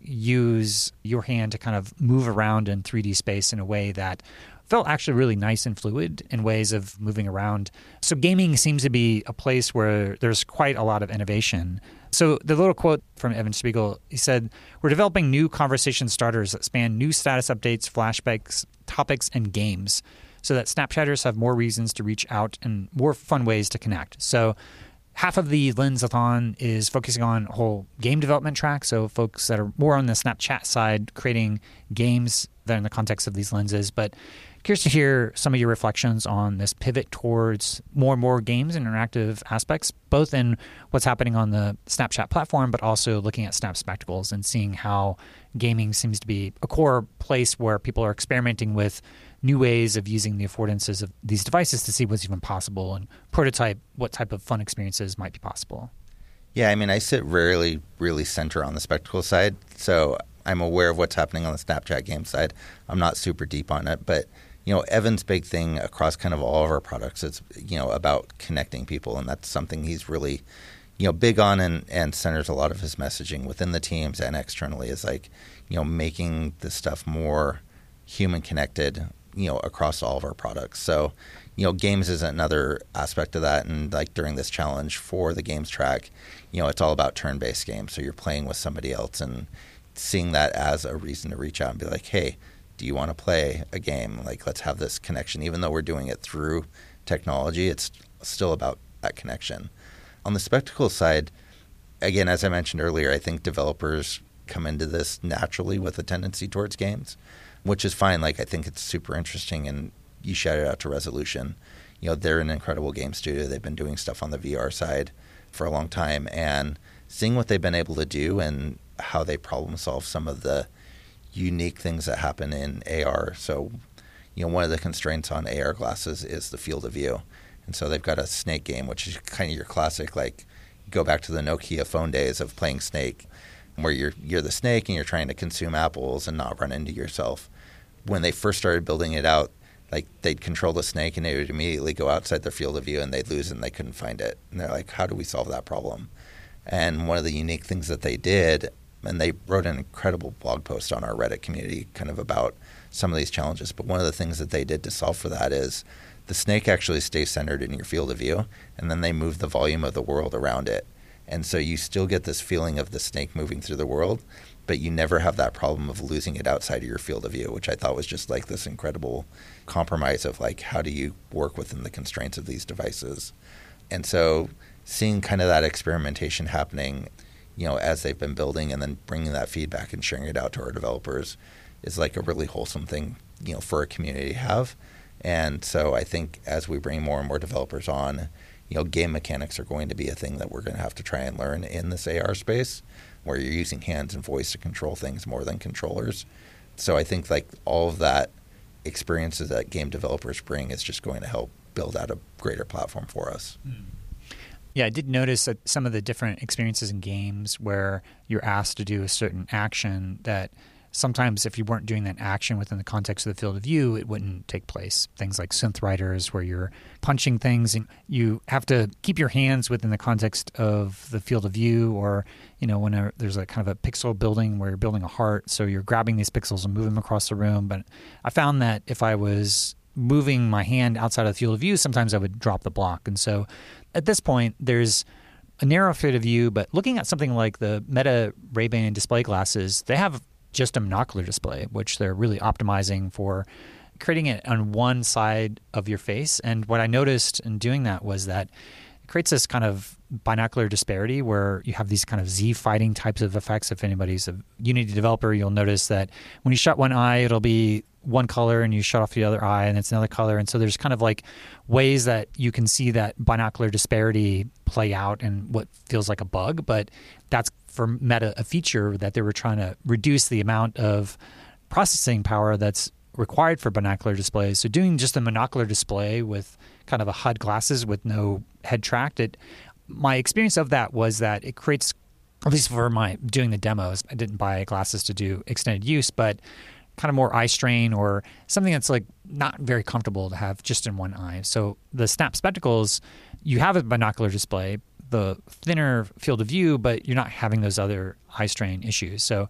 use your hand to kind of move around in three D space in a way that felt actually really nice and fluid in ways of moving around. So gaming seems to be a place where there's quite a lot of innovation. So the little quote from Evan Spiegel, he said, "We're developing new conversation starters that span new status updates, flashbacks, topics, and games so that Snapchatters have more reasons to reach out and more fun ways to connect." So half of the Lensathon is focusing on a whole game development track. So folks that are more on the Snapchat side, creating games that are in the context of these lenses. But curious to hear some of your reflections on this pivot towards more and more games and interactive aspects, both in what's happening on the Snapchat platform, but also looking at Snap Spectacles and seeing how gaming seems to be a core place where people are experimenting with new ways of using the affordances of these devices to see what's even possible and prototype what type of fun experiences might be possible. Yeah, I mean, I sit rarely really center on the spectacle side, so I'm aware of what's happening on the Snapchat game side. I'm not super deep on it, but you know, Evan's big thing across kind of all of our products is, you know, about connecting people, and that's something he's really, you know, big on and, and centers a lot of his messaging within the teams and externally is like, you know, making this stuff more human connected, you know, across all of our products. So, you know, games is another aspect of that. And like during this challenge for the games track, you know, it's all about turn-based games. So you're playing with somebody else and seeing that as a reason to reach out and be like, hey, do you want to play a game? Like, let's have this connection. Even though we're doing it through technology, it's still about that connection. On the spectacle side, again, as I mentioned earlier, I think developers come into this naturally with a tendency towards games, which is fine. Like, I think it's super interesting, and you shout it out to Resolution. You know, they're an incredible game studio. They've been doing stuff on the V R side for a long time, and seeing what they've been able to do and how they problem solve some of the unique things that happen in A R. So, you know, one of the constraints on A R glasses is the field of view. And so they've got a Snake game, which is kind of your classic, like, go back to the Nokia phone days of playing Snake, where you're you're the snake and you're trying to consume apples and not run into yourself. When they first started building it out, like, they'd control the snake and they would immediately go outside their field of view and they'd lose it and they couldn't find it. And they're like, how do we solve that problem? And one of the unique things that they did, and they wrote an incredible blog post on our Reddit community kind of about some of these challenges. But one of the things that they did to solve for that is the snake actually stays centered in your field of view, and then they move the volume of the world around it. And so you still get this feeling of the snake moving through the world, but you never have that problem of losing it outside of your field of view, which I thought was just like this incredible compromise of like, how do you work within the constraints of these devices? And so seeing kind of that experimentation happening, you know, as they've been building and then bringing that feedback and sharing it out to our developers is like a really wholesome thing, you know, for a community to have. And so I think as we bring more and more developers on, you know, game mechanics are going to be a thing that we're going to have to try and learn in this A R space, where you're using hands and voice to control things more than controllers. So I think like all of that experiences that game developers bring is just going to help build out a greater platform for us. Mm. Yeah, I did notice that some of the different experiences in games where you're asked to do a certain action that sometimes if you weren't doing that action within the context of the field of view, it wouldn't take place. Things like Synth Riders where you're punching things and you have to keep your hands within the context of the field of view, or, you know, when there's a kind of a pixel building where you're building a heart, so you're grabbing these pixels and moving them across the room. But I found that if I was moving my hand outside of the field of view, sometimes I would drop the block. And so at this point, there's a narrow field of view, but looking at something like the Meta Ray-Ban display glasses, they have just a monocular display, which they're really optimizing for creating it on one side of your face. And what I noticed in doing that was that it creates this kind of binocular disparity where you have these kind of Z fighting types of effects. If anybody's a Unity developer, you'll notice that when you shut one eye, it'll be one color, and you shut off the other eye and it's another color. And so there's kind of like ways that you can see that binocular disparity play out and what feels like a bug. But that's for Meta a feature that they were trying to reduce the amount of processing power that's required for binocular displays. So doing just a monocular display with kind of a H U D glasses with no head tracked, it, my experience of that was that it creates, at least for my doing the demos, I didn't buy glasses to do extended use, but kind of more eye strain or something that's like not very comfortable to have just in one eye. So the Snap Spectacles, you have a binocular display, the thinner field of view, but you're not having those other eye strain issues. So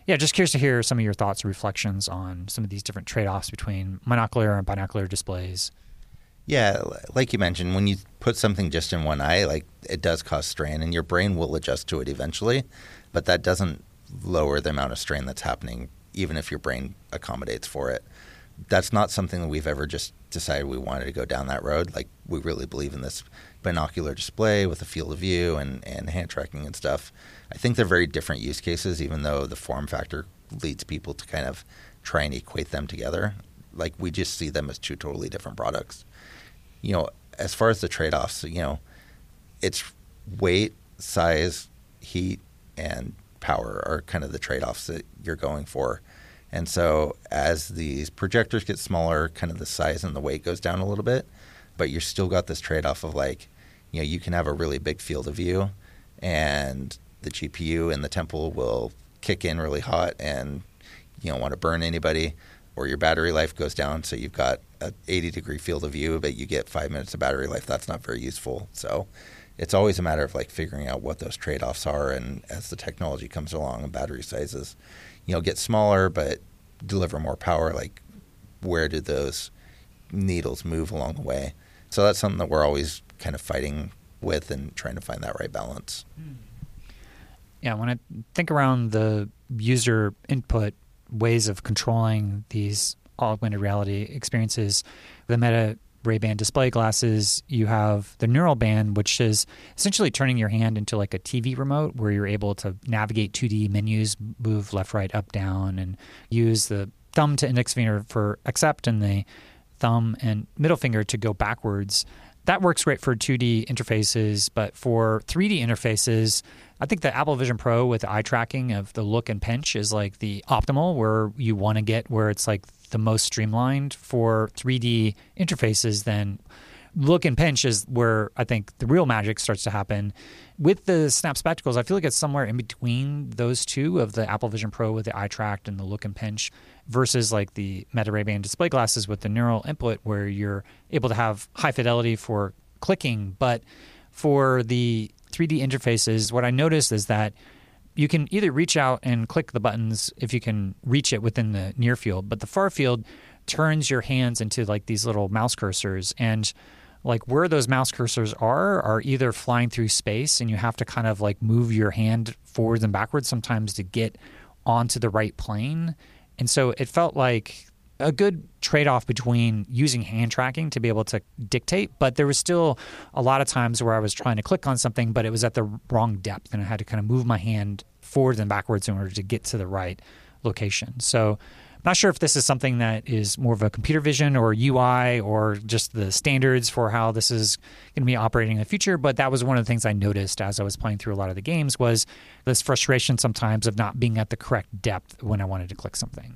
yeah, just curious to hear some of your thoughts or reflections on some of these different trade-offs between monocular and binocular displays. Yeah, like you mentioned, when you put something just in one eye, like it does cause strain, and your brain will adjust to it eventually, but that doesn't lower the amount of strain that's happening, even if your brain accommodates for it. That's not something that we've ever just decided we wanted to go down that road. Like, we really believe in this binocular display with a field of view and, and hand tracking and stuff. I think they're very different use cases, even though the form factor leads people to kind of try and equate them together. Like, we just see them as two totally different products. You know, as far as the trade-offs, you know, it's weight, size, heat, and power are kind of the trade-offs that you're going for. And so as these projectors get smaller, kind of the size and the weight goes down a little bit, but you're still got this trade-off of like, you know, you can have a really big field of view and the G P U and the temple will kick in really hot and you don't want to burn anybody, or your battery life goes down, so you've got an eighty degree field of view, but you get five minutes of battery life. That's not very useful. So it's always a matter of like figuring out what those trade-offs are, and as the technology comes along and battery sizes, you know, get smaller but deliver more power, like where do those needles move along the way? So that's something that we're always kind of fighting with and trying to find that right balance. Yeah, when I think around the user input ways of controlling these augmented reality experiences, the Meta Ray-Ban display glasses, you have the neural band, which is essentially turning your hand into like a T V remote where you're able to navigate two D menus, move left, right, up, down, and use the thumb to index finger for accept and the thumb and middle finger to go backwards. That works great for two D interfaces, but for three D interfaces, I think the Apple Vision Pro with the eye tracking of the look and pinch is like the optimal where you want to get, where it's like the most streamlined for three D interfaces. Then look and pinch is where I think the real magic starts to happen. With the Snap Spectacles, I feel like it's somewhere in between those two of the Apple Vision Pro with the eye tracked and the look and pinch versus like the Meta Ray-Ban display glasses with the neural input where you're able to have high fidelity for clicking. But for the three D interfaces, what I noticed is that you can either reach out and click the buttons if you can reach it within the near field, but the far field turns your hands into like these little mouse cursors, and like where those mouse cursors are are either flying through space and you have to kind of like move your hand forwards and backwards sometimes to get onto the right plane. And so it felt like a good trade-off between using hand tracking to be able to dictate, but there was still a lot of times where I was trying to click on something, but it was at the wrong depth, and I had to kind of move my hand forwards and backwards in order to get to the right location. So I'm not sure if this is something that is more of a computer vision or U I or just the standards for how this is going to be operating in the future, but that was one of the things I noticed as I was playing through a lot of the games was this frustration sometimes of not being at the correct depth when I wanted to click something.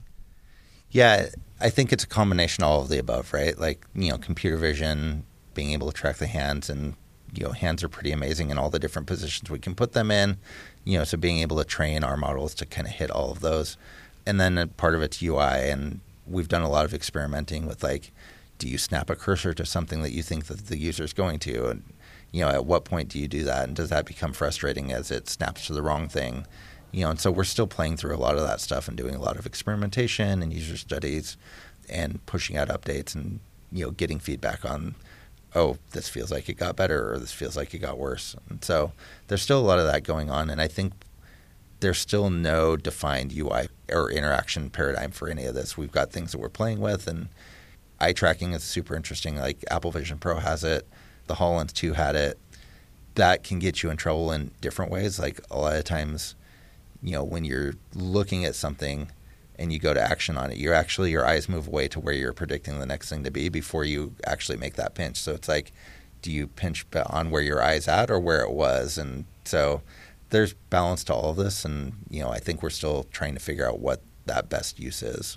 Yeah, I think it's a combination of all of the above, right? Like, you know, computer vision, being able to track the hands, and, you know, hands are pretty amazing in all the different positions we can put them in, you know, so being able to train our models to kind of hit all of those. And then part of it's U I, and we've done a lot of experimenting with, like, do you snap a cursor to something that you think that the user is going to? And, you know, at what point do you do that? And does that become frustrating as it snaps to the wrong thing? You know, and so we're still playing through a lot of that stuff and doing a lot of experimentation and user studies and pushing out updates and, you know, getting feedback on, oh, this feels like it got better or this feels like it got worse. And so there's still a lot of that going on. And I think there's still no defined U I or interaction paradigm for any of this. We've got things that we're playing with, and eye tracking is super interesting. Like Apple Vision Pro has it. The HoloLens two had it. That can get you in trouble in different ways. Like a lot of times, you know, when you're looking at something and you go to action on it, you're actually, your eyes move away to where you're predicting the next thing to be before you actually make that pinch. So it's like, do you pinch on where your eye's at or where it was? And so there's balance to all of this. And, you know, I think we're still trying to figure out what that best use is.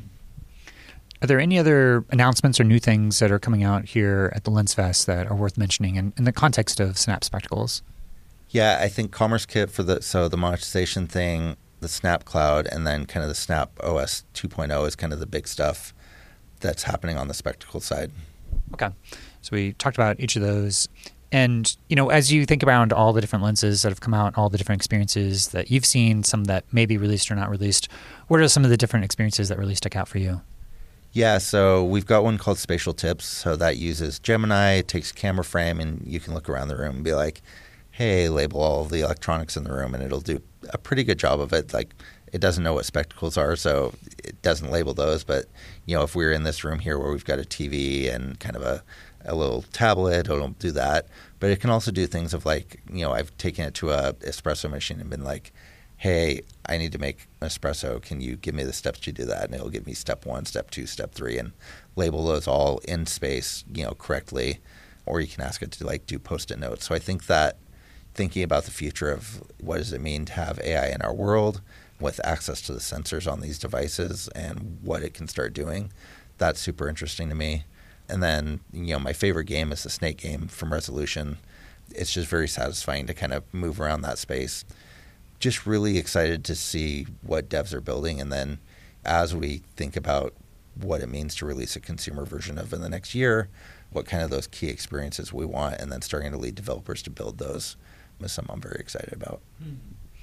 Are there any other announcements or new things that are coming out here at the Lens Fest that are worth mentioning in, in the context of Snap Spectacles? Yeah, I think Commerce Kit for the so the monetization thing, the Snap Cloud, and then kind of the Snap O S two point oh is kind of the big stuff that's happening on the spectacle side. Okay. So we talked about each of those. And, you know, as you think around all the different lenses that have come out, all the different experiences that you've seen, some that may be released or not released, what are some of the different experiences that really stick out for you? Yeah, so we've got one called Spatial Tips. So that uses Gemini, it takes a camera frame, and you can look around the room and be like, hey, label all of the electronics in the room, and it'll do a pretty good job of it. Like, it doesn't know what spectacles are, so it doesn't label those. But, you know, if we're in this room here where we've got a T V and kind of a a little tablet, it'll do that. But it can also do things of like, you know, I've taken it to a espresso machine and been like, hey, I need to make an espresso. Can you give me the steps to do that? And it'll give me step one, step two, step three, and label those all in space, you know, correctly. Or you can ask it to like do post-it notes. So I think that thinking about the future of what does it mean to have A I in our world with access to the sensors on these devices and what it can start doing, that's super interesting to me. And then, you know, my favorite game is the Snake game from Resolution. It's just very satisfying to kind of move around that space. Just really excited to see what devs are building. And then as we think about what it means to release a consumer version of in the next year, what kind of those key experiences we want, and then starting to lead developers to build those is something I'm very excited about. Mm-hmm.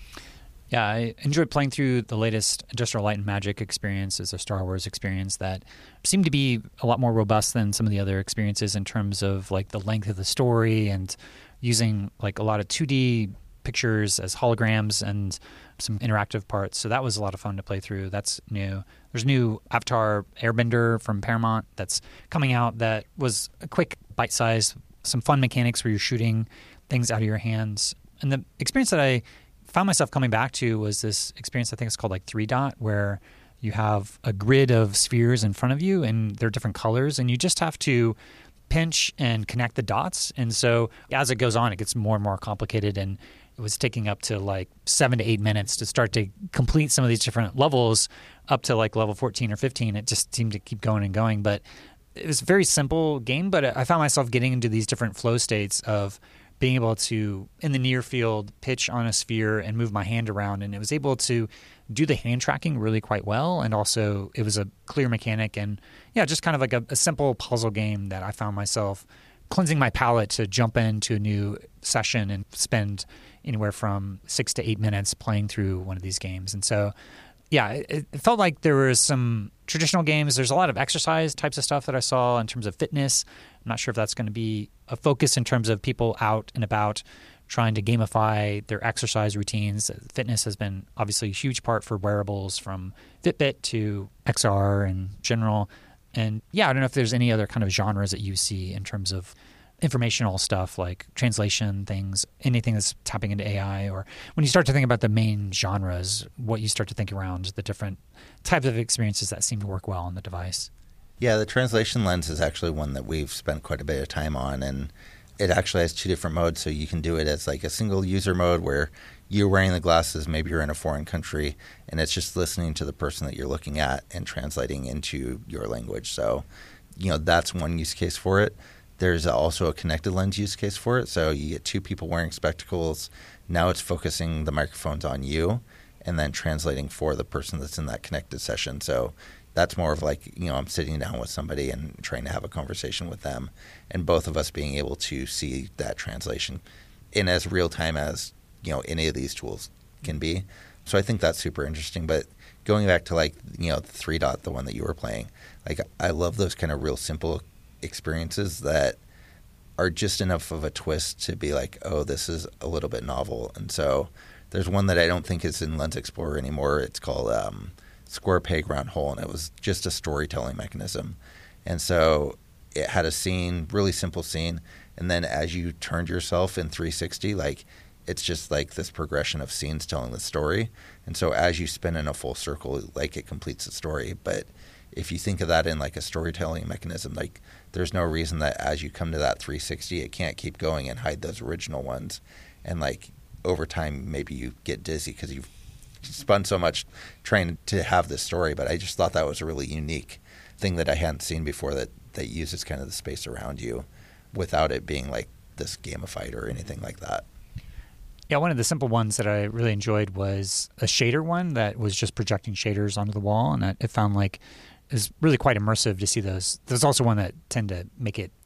Yeah, I enjoyed playing through the latest Industrial Light and Magic experience as a Star Wars experience that seemed to be a lot more robust than some of the other experiences in terms of like the length of the story and using like a lot of two D pictures as holograms and some interactive parts. So that was a lot of fun to play through. That's new. There's a new Avatar Airbender from Paramount that's coming out that was a quick bite size, some fun mechanics where you're shooting things out of your hands. And the experience that I found myself coming back to was this experience, I think it's called like Three Dot, where you have a grid of spheres in front of you and they're different colors and you just have to pinch and connect the dots. And so as it goes on, it gets more and more complicated, and it was taking up to like seven to eight minutes to start to complete some of these different levels up to like level fourteen or fifteen. It just seemed to keep going and going, but it was a very simple game, but I found myself getting into these different flow states of being able to, in the near field, pitch on a sphere and move my hand around. And it was able to do the hand tracking really quite well. And also it was a clear mechanic and, yeah, just kind of like a, a simple puzzle game that I found myself cleansing my palate to jump into a new session and spend anywhere from six to eight minutes playing through one of these games. And so, yeah, it, it felt like there was some traditional games. There's a lot of exercise types of stuff that I saw in terms of fitness. I'm not sure if that's going to be a focus in terms of people out and about trying to gamify their exercise routines. Fitness has been obviously a huge part for wearables, from Fitbit to X R in general. And yeah, I don't know if there's any other kind of genres that you see in terms of informational stuff like translation things, anything that's tapping into A I, or when you start to think about the main genres, what you start to think around the different types of experiences that seem to work well on the device. Yeah, the translation lens is actually one that we've spent quite a bit of time on, and it actually has two different modes. So you can do it as like a single user mode where you're wearing the glasses, maybe you're in a foreign country, and it's just listening to the person that you're looking at and translating into your language. So, you know, that's one use case for it. There's also a connected lens use case for it. So you get two people wearing spectacles. Now it's focusing the microphones on you and then translating for the person that's in that connected session. So that's more of like, you know, I'm sitting down with somebody and trying to have a conversation with them, and both of us being able to see that translation in as real time as, you know, any of these tools can be. So I think that's super interesting. But going back to like, you know, the Three Dot, the one that you were playing, like I love those kind of real simple experiences that are just enough of a twist to be like, oh, this is a little bit novel. And so there's one that I don't think is in Lens Explorer anymore. It's called um, Square Peg Round Hole, and it was just a storytelling mechanism. And so it had a scene, really simple scene, and then as you turned yourself in three sixty, like it's just like this progression of scenes telling the story. And so as you spin in a full circle, like it completes the story. But if you think of that in like a storytelling mechanism, like there's no reason that as you come to that three sixty, it can't keep going and hide those original ones. And like over time, maybe you get dizzy because you've spun so much trying to have this story. But I just thought that was a really unique thing that I hadn't seen before, that, that uses kind of the space around you without it being like this gamified or anything like that. Yeah, one of the simple ones that I really enjoyed was a shader one that was just projecting shaders onto the wall, and I, it found like it was really quite immersive to see those. There's also one that tend to make it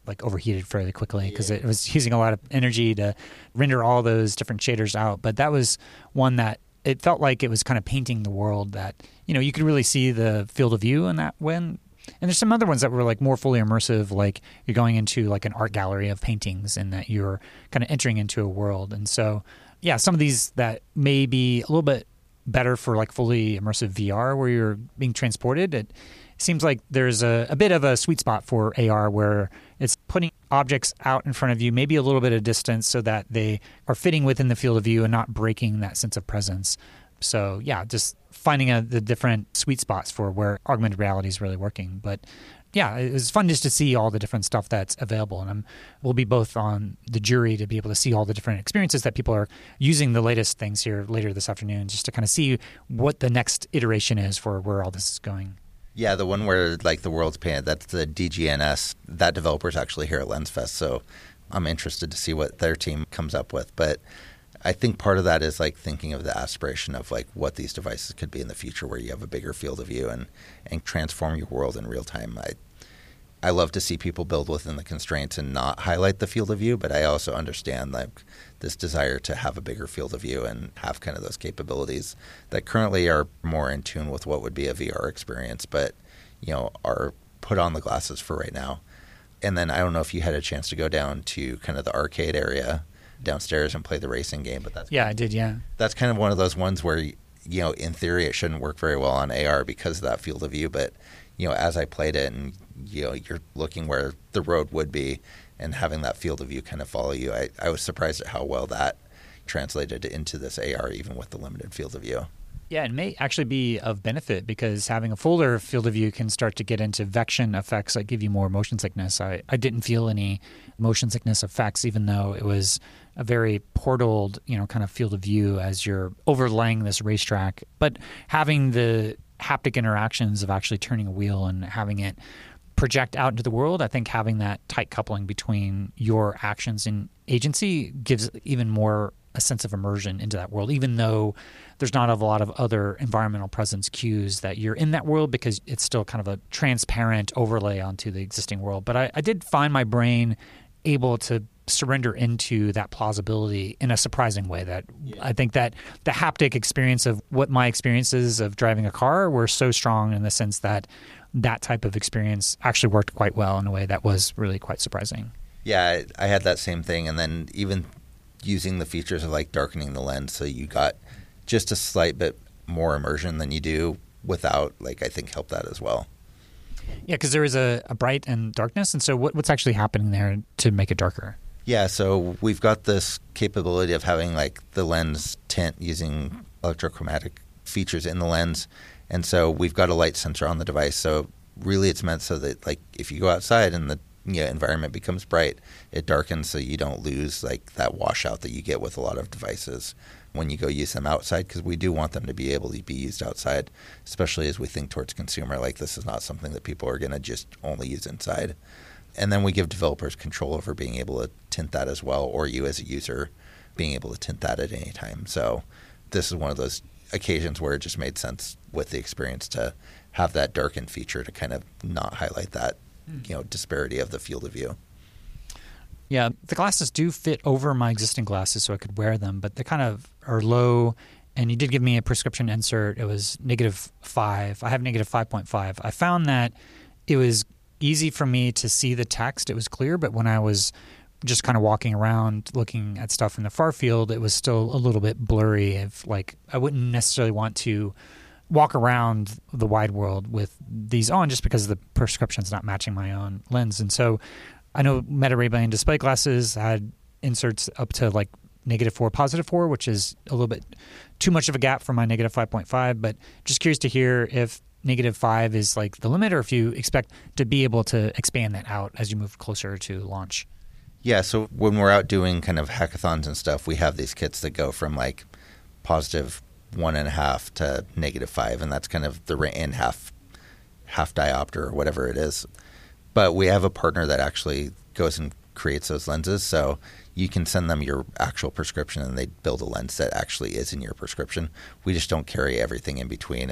like overheated fairly quickly because yeah. it was using a lot of energy to render all those different shaders out. But that was one that it felt like it was kind of painting the world that, you know, you could really see the field of view in that when. And there's some other ones that were like more fully immersive, like you're going into like an art gallery of paintings and that you're kind of entering into a world. And so, yeah, some of these that may be a little bit better for like fully immersive V R where you're being transported. It seems like there's a, a bit of a sweet spot for A R where it's putting objects out in front of you, maybe a little bit of distance so that they are fitting within the field of view and not breaking that sense of presence. So yeah, just finding a, the different sweet spots for where augmented reality is really working. But yeah, it was fun just to see all the different stuff that's available. And I'm, we'll be both on the jury to be able to see all the different experiences that people are using the latest things here later this afternoon, just to kind of see what the next iteration is for where all this is going. Yeah, the one where like the world's painted, that's the D G N S. That developer's actually here at LensFest, so I'm interested to see what their team comes up with. But I think part of that is like thinking of the aspiration of like what these devices could be in the future where you have a bigger field of view and, and transform your world in real time. I I love to see people build within the constraints and not highlight the field of view, but I also understand like this desire to have a bigger field of view and have kind of those capabilities that currently are more in tune with what would be a V R experience, but you know, are put on the glasses for right now. And then I don't know if you had a chance to go down to kind of the arcade area downstairs and play the racing game, but that's yeah, I did, yeah. That's kind of one of those ones where, you know, in theory it shouldn't work very well on A R because of that field of view, but you know, as I played it and you know, you're looking where the road would be and having that field of view kind of follow you, I, I was surprised at how well that translated into this A R even with the limited field of view. Yeah, it may actually be of benefit because having a fuller field of view can start to get into vection effects that give you more motion sickness. I, I didn't feel any motion sickness effects, even though it was a very portaled, you know, kind of field of view as you're overlaying this racetrack. But having the haptic interactions of actually turning a wheel and having it project out into the world, I think having that tight coupling between your actions and agency gives even more a sense of immersion into that world, even though there's not a lot of other environmental presence cues that you're in that world because it's still kind of a transparent overlay onto the existing world. But I, I did find my brain able to surrender into that plausibility in a surprising way that yeah. I think that the haptic experience of what my experiences of driving a car were so strong in the sense that that type of experience actually worked quite well in a way that was really quite surprising. Yeah, I, I had that same thing. And then even using the features of like darkening the lens so you got just a slight bit more immersion than you do without, like, I think helped that as well. Yeah, because there is a, a bright and darkness. And so what, what's actually happening there to make it darker? Yeah, so we've got this capability of having like the lens tint using electrochromatic features in the lens. And so we've got a light sensor on the device. So really it's meant so that like if you go outside and the you know, environment becomes bright, it darkens so you don't lose like that washout that you get with a lot of devices when you go use them outside, because we do want them to be able to be used outside, especially as we think towards consumer. Like this is not something that people are going to just only use inside. And then we give developers control over being able to tint that as well, or you as a user being able to tint that at any time. So this is one of those occasions where it just made sense with the experience to have that darken feature to kind of not highlight that, you know, disparity of the field of view. Yeah, the glasses do fit over my existing glasses so I could wear them, but they kind of are low. And you did give me a prescription insert. It was negative five. I have negative five point five. I found that it was easy for me to see the text. It was clear, but when I was just kind of walking around looking at stuff in the far field, it was still a little bit blurry. If like I wouldn't necessarily want to walk around the wide world with these on just because the prescription's not matching my own lens. And so I know Meta Ray-Ban display glasses had inserts up to like negative four, positive four, which is a little bit too much of a gap from my negative five point five. But just curious to hear if negative five is like the limit or if you expect to be able to expand that out as you move closer to launch. Yeah, so when we're out doing kind of hackathons and stuff, we have these kits that go from like positive one and a half to negative five, and that's kind of the in half half diopter or whatever it is. But we have a partner that actually goes and creates those lenses, so you can send them your actual prescription and they build a lens that actually is in your prescription. We just don't carry everything in between, and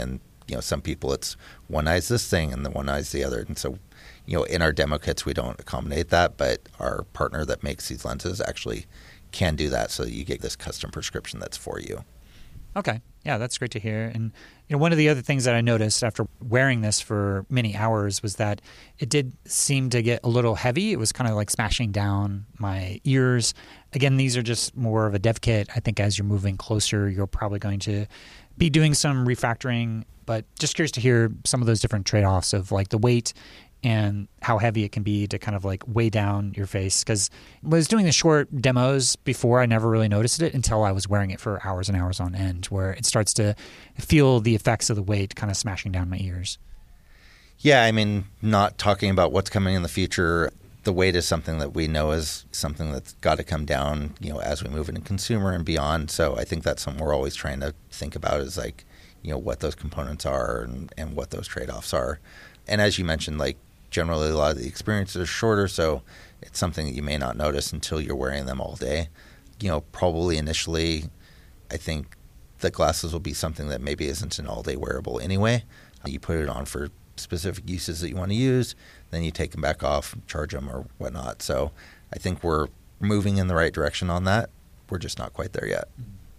you know, some people it's one eye's this thing and the one eye's the other. And so, you know, in our demo kits, we don't accommodate that, but our partner that makes these lenses actually can do that so that you get this custom prescription that's for you. Okay. Yeah, that's great to hear. And you know, one of the other things that I noticed after wearing this for many hours was that it did seem to get a little heavy. It was kind of like smashing down my ears. Again, these are just more of a dev kit. I think as you're moving closer, you're probably going to be doing some refactoring, but just curious to hear some of those different trade-offs of like the weight and how heavy it can be to kind of like weigh down your face. Because when I was doing the short demos before, I never really noticed it until I was wearing it for hours and hours on end, where it starts to feel the effects of the weight kind of smashing down my ears. Yeah, I mean, not talking about what's coming in the future, the weight is something that we know is something that's got to come down, you know, as we move into consumer and beyond. So I think that's something we're always trying to think about is like, you know, what those components are and, and what those trade-offs are. And as you mentioned, like, generally, a lot of the experiences are shorter, so it's something that you may not notice until you're wearing them all day. You know, probably initially, I think the glasses will be something that maybe isn't an all-day wearable anyway. You put it on for specific uses that you want to use, then you take them back off, charge them or whatnot. So I think we're moving in the right direction on that. We're just not quite there yet.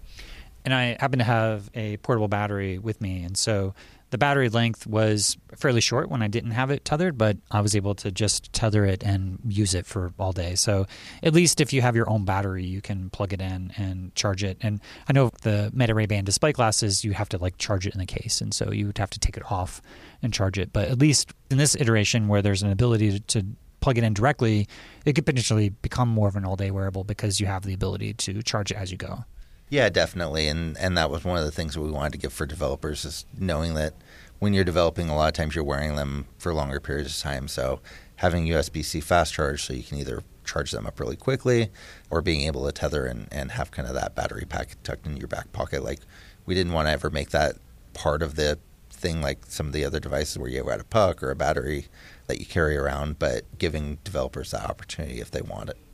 And I happen to have a portable battery with me, and so the battery length was fairly short when I didn't have it tethered, but I was able to just tether it and use it for all day. So at least if you have your own battery, you can plug it in and charge it. And I know the Meta Ray-Ban display glasses, you have to like charge it in the case, and so you would have to take it off and charge it. But at least in this iteration where there's an ability to, to plug it in directly, it could potentially become more of an all-day wearable because you have the ability to charge it as you go. Yeah, definitely. And and that was one of the things that we wanted to give for developers is knowing that when you're developing, a lot of times you're wearing them for longer periods of time. So having U S B-C fast charge so you can either charge them up really quickly or being able to tether and, and have kind of that battery pack tucked in your back pocket. Like we didn't want to ever make that part of the thing like some of the other devices where you have a puck or a battery that you carry around, but giving developers that opportunity if they want it.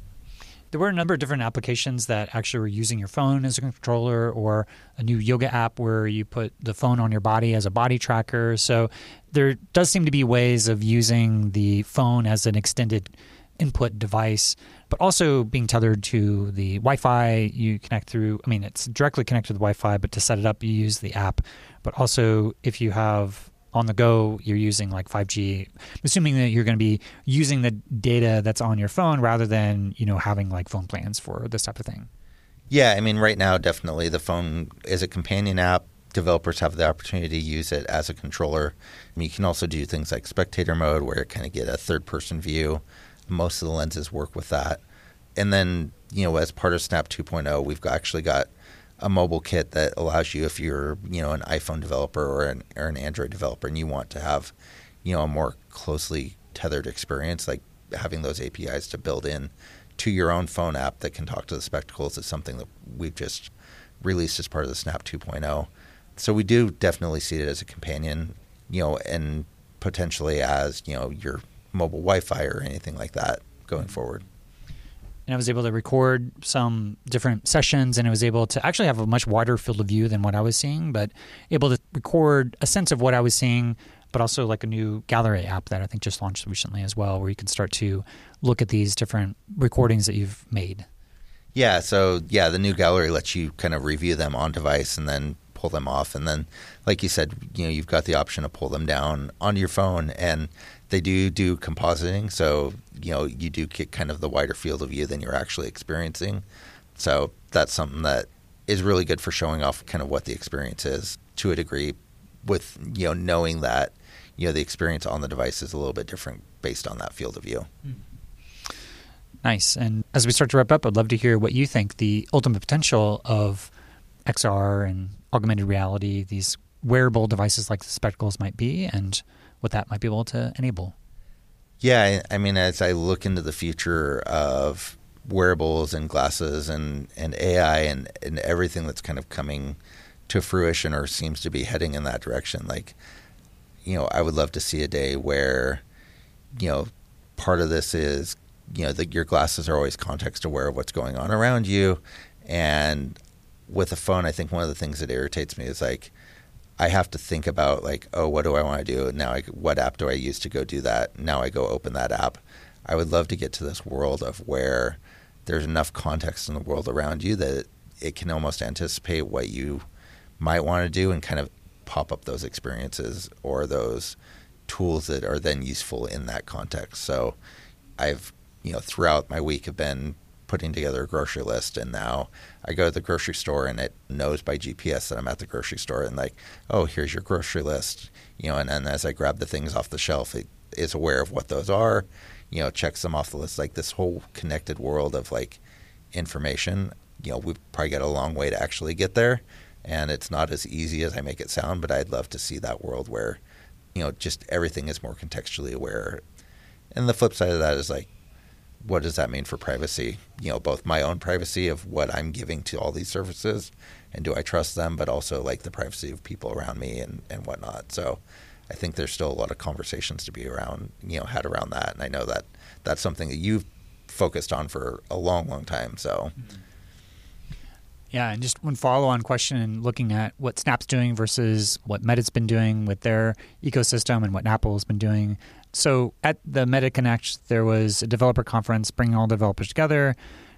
There were a number of different applications that actually were using your phone as a controller, or a new yoga app where you put the phone on your body as a body tracker. So there does seem to be ways of using the phone as an extended input device, but also being tethered to the Wi-Fi. You connect through, I mean, it's directly connected to the Wi-Fi, but to set it up, you use the app. But also if you have on the go, you're using like five G. I'm assuming that you're going to be using the data that's on your phone rather than, you know, having like phone plans for this type of thing. Yeah, I mean, right now, definitely the phone is a companion app. Developers have the opportunity to use it as a controller. I mean, you can also do things like spectator mode where you kind of get a third-person view. Most of the lenses work with that. And then, you know, as part of Snap two point oh, we've got, actually got a mobile kit that allows you, if you're, you know, an iPhone developer or an, or an Android developer and you want to have, you know, a more closely tethered experience, like having those A P Is to build in to your own phone app that can talk to the spectacles is something that we've just released as part of the Snap two point oh. So we do definitely see it as a companion, you know, and potentially as, you know, your mobile Wi-Fi or anything like that going forward. And I was able to record some different sessions, and I was able to actually have a much wider field of view than what I was seeing, but able to record a sense of what I was seeing, but also like a new gallery app that I think just launched recently as well, where you can start to look at these different recordings that you've made. Yeah, so yeah, the new gallery lets you kind of review them on device and then pull them off. And then, like you said, you know, you've got the option to pull them down onto your phone, and they do do compositing. So, you know, you do get kind of the wider field of view than you're actually experiencing. So that's something that is really good for showing off kind of what the experience is to a degree, with, you know, knowing that, you know, the experience on the device is a little bit different based on that field of view. Nice. And as we start to wrap up, I'd love to hear what you think the ultimate potential of X R and augmented reality, these wearable devices like the spectacles might be, and what that might be able to enable. Yeah, I mean, as I look into the future of wearables and glasses and, and A I and, and everything that's kind of coming to fruition or seems to be heading in that direction, like, you know, I would love to see a day where, you know, part of this is, you know, that your glasses are always context aware of what's going on around you. And with a phone, I think one of the things that irritates me is like, I have to think about like, oh, what do I want to do? Now, I, what app do I use to go do that? Now I go open that app. I would love to get to this world of where there's enough context in the world around you that it, it can almost anticipate what you might want to do and kind of pop up those experiences or those tools that are then useful in that context. So I've, you know, throughout my week have been putting together a grocery list, and now I go to the grocery store and it knows by G P S that I'm at the grocery store and like, oh, here's your grocery list, you know, and then as I grab the things off the shelf, it is aware of what those are, you know, checks them off the list. Like this whole connected world of like information, you know, we've probably got a long way to actually get there, and it's not as easy as I make it sound, but I'd love to see that world where, you know, just everything is more contextually aware. And the flip side of that is like, what does that mean for privacy? You know, both my own privacy of what I'm giving to all these services and do I trust them, but also like the privacy of people around me and, and whatnot. So I think there's still a lot of conversations to be around, you know, had around that. And I know that that's something that you've focused on for a long, long time. So. Yeah, and just one follow-on question and looking at what Snap's doing versus what Meta's been doing with their ecosystem and what Apple's been doing. So at the Meta Connect, there was a developer conference bringing all developers together.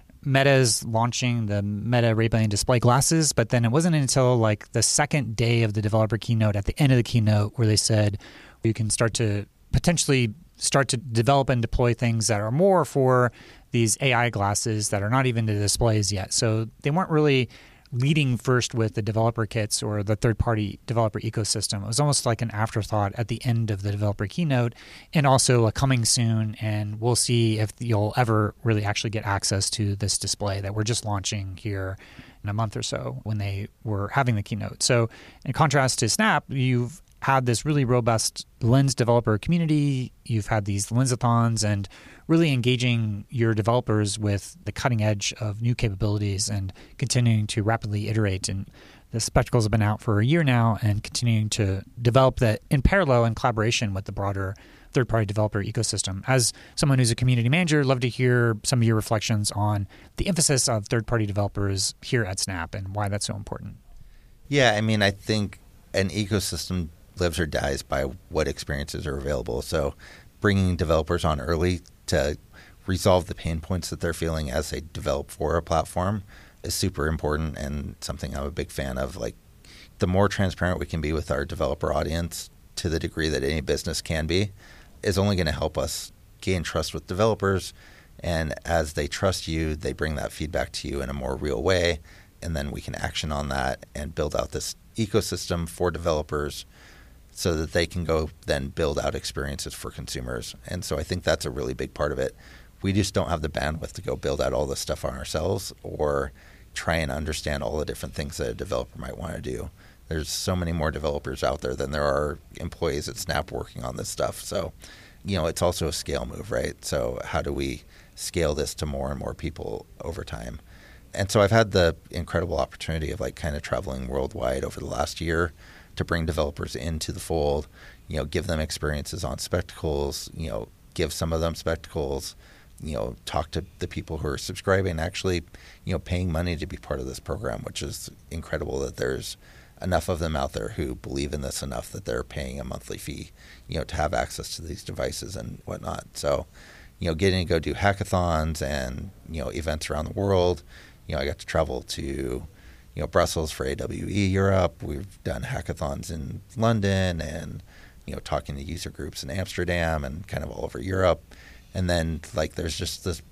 Meta's launching the Meta Ray-Ban display glasses, but then it wasn't until like the second day of the developer keynote, at the end of the keynote, where they said you can start to potentially start to develop and deploy things that are more for these A I glasses that are not even the displays yet. So they weren't really leading first with the developer kits or the third-party developer ecosystem. It was almost like an afterthought at the end of the developer keynote, and also a coming soon, and we'll see if you'll ever really actually get access to this display that we're just launching here in a month or so when they were having the keynote. So in contrast to Snap, you've had this really robust Lens developer community. You've had these Lensathons and really engaging your developers with the cutting edge of new capabilities and continuing to rapidly iterate. And the Spectacles have been out for a year now and continuing to develop that in parallel in collaboration with the broader third-party developer ecosystem. As someone who's a community manager, I'd love to hear some of your reflections on the emphasis of third-party developers here at Snap and why that's so important. Yeah, I mean, I think an ecosystem lives or dies by what experiences are available. So bringing developers on early to resolve the pain points that they're feeling as they develop for a platform is super important and something I'm a big fan of. Like, the more transparent we can be with our developer audience to the degree that any business can be is only going to help us gain trust with developers. And as they trust you, they bring that feedback to you in a more real way. And then we can action on that and build out this ecosystem for developers so that they can go then build out experiences for consumers. And so I think that's a really big part of it. We just don't have the bandwidth to go build out all this stuff on ourselves or try and understand all the different things that a developer might want to do. There's so many more developers out there than there are employees at Snap working on this stuff. So, you know, it's also a scale move, right? So how do we scale this to more and more people over time? And so I've had the incredible opportunity of like kind of traveling worldwide over the last year to bring developers into the fold, you know, give them experiences on Spectacles, you know, give some of them Spectacles, you know, talk to the people who are subscribing, actually, you know, paying money to be part of this program, which is incredible that there's enough of them out there who believe in this enough that they're paying a monthly fee, you know, to have access to these devices and whatnot. So, you know, getting to go do hackathons and, you know, events around the world. You know, I got to travel to, you know, Brussels for A W E Europe. We've done hackathons in London and, you know, talking to user groups in Amsterdam and kind of all over Europe. And then, like, there's just this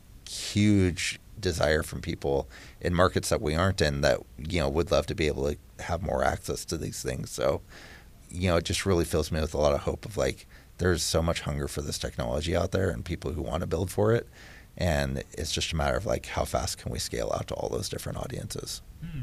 huge desire from people in markets that we aren't in that, you know, would love to be able to have more access to these things. So, you know, it just really fills me with a lot of hope of, like, there's so much hunger for this technology out there and people who want to build for it. And it's just a matter of, like, how fast can we scale out to all those different audiences. Hmm.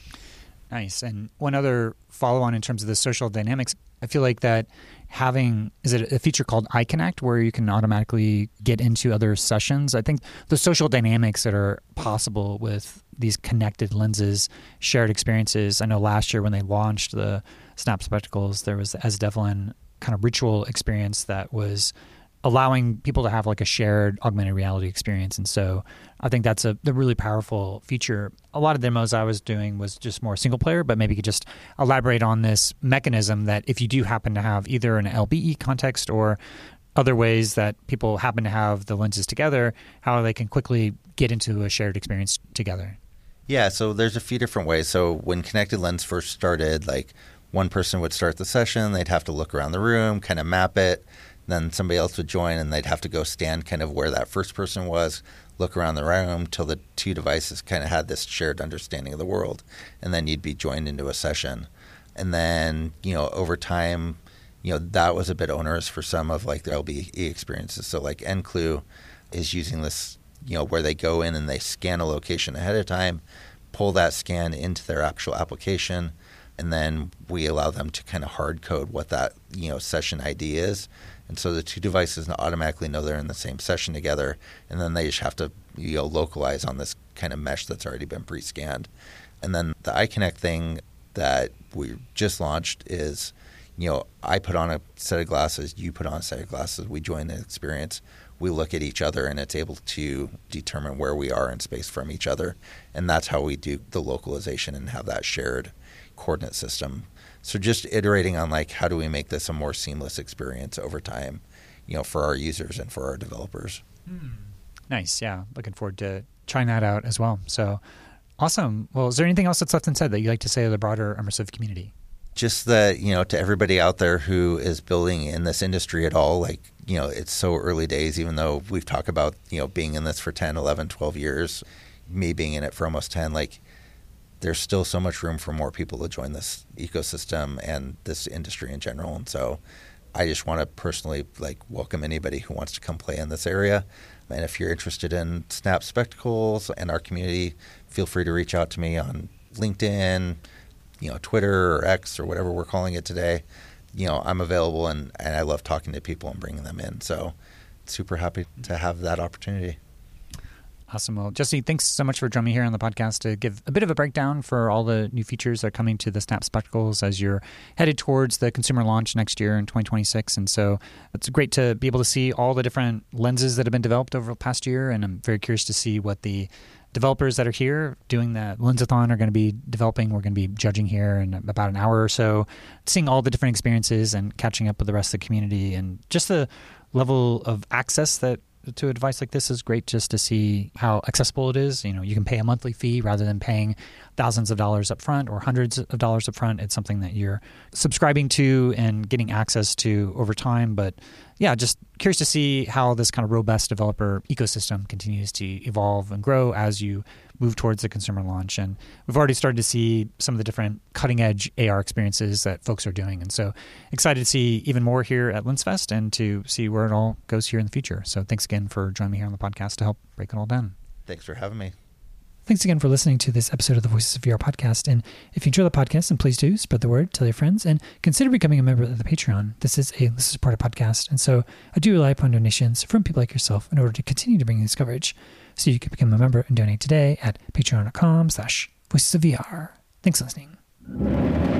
Nice. And one other follow-on in terms of the social dynamics, I feel like that having, is it a feature called iConnect where you can automatically get into other sessions? I think the social dynamics that are possible with these connected lenses, shared experiences. I know last year when they launched the Snap Spectacles, there was the As Devlin kind of ritual experience that was allowing people to have like a shared augmented reality experience. And so I think that's a, a really powerful feature. A lot of demos I was doing was just more single player, but maybe you could just elaborate on this mechanism that if you do happen to have either an L B E context or other ways that people happen to have the lenses together, how they can quickly get into a shared experience together. Yeah, so there's a few different ways. So when Connected Lens first started, like one person would start the session, they'd have to look around the room, kind of map it. Then somebody else would join and they'd have to go stand kind of where that first person was, look around the room till the two devices kind of had this shared understanding of the world. And then you'd be joined into a session. And then, you know, over time, you know, that was a bit onerous for some of like the L B E experiences. So like N-Clue is using this, you know, where they go in and they scan a location ahead of time, pull that scan into their actual application, and then we allow them to kind of hard code what that, you know, session I D is. And so the two devices automatically know they're in the same session together, and then they just have to, you know, localize on this kind of mesh that's already been pre-scanned. And then the iConnect thing that we just launched is, you know, I put on a set of glasses, you put on a set of glasses, we join the experience, we look at each other, and it's able to determine where we are in space from each other. And that's how we do the localization and have that shared coordinate system. So just iterating on like how do we make this a more seamless experience over time, you know, for our users and for our developers. Hmm. Nice. Yeah. Looking forward to trying that out as well. So awesome. Well, is there anything else that's left unsaid that you'd like to say to the broader immersive community? Just that, you know, to everybody out there who is building in this industry at all, like, you know, it's so early days, even though we've talked about, you know, being in this for ten, eleven, twelve years, me being in it for almost ten, like, there's still so much room for more people to join this ecosystem and this industry in general. And so I just want to personally like welcome anybody who wants to come play in this area. And if you're interested in Snap Spectacles and our community, feel free to reach out to me on LinkedIn, you know, Twitter or X or whatever we're calling it today. You know, I'm available and, and I love talking to people and bringing them in. So super happy to have that opportunity. Awesome. Well, Jesse, thanks so much for joining me here on the podcast to give a bit of a breakdown for all the new features that are coming to the Snap Spectacles as you're headed towards the consumer launch next year in twenty twenty-six. And so it's great to be able to see all the different lenses that have been developed over the past year. And I'm very curious to see what the developers that are here doing the Lensathon are going to be developing. We're going to be judging here in about an hour or so, seeing all the different experiences and catching up with the rest of the community. And just the level of access that to a device like this is great, just to see how accessible it is. You know, you can pay a monthly fee rather than paying thousands of dollars up front or hundreds of dollars up front. It's something that you're subscribing to and getting access to over time. But yeah, just curious to see how this kind of robust developer ecosystem continues to evolve and grow as you move towards the consumer launch. And we've already started to see some of the different cutting edge A R experiences that folks are doing. And so excited to see even more here at LensFest and to see where it all goes here in the future. So thanks again for joining me here on the podcast to help break it all down. Thanks for having me. Thanks again for listening to this episode of the Voices of V R podcast. And if you enjoy the podcast, then please do spread the word, tell your friends, and consider becoming a member of the Patreon. This is a listener supported podcast. And so I do rely upon donations from people like yourself in order to continue to bring this coverage. So you can become a member and donate today at patreon.com slash voices of VR. Thanks for listening.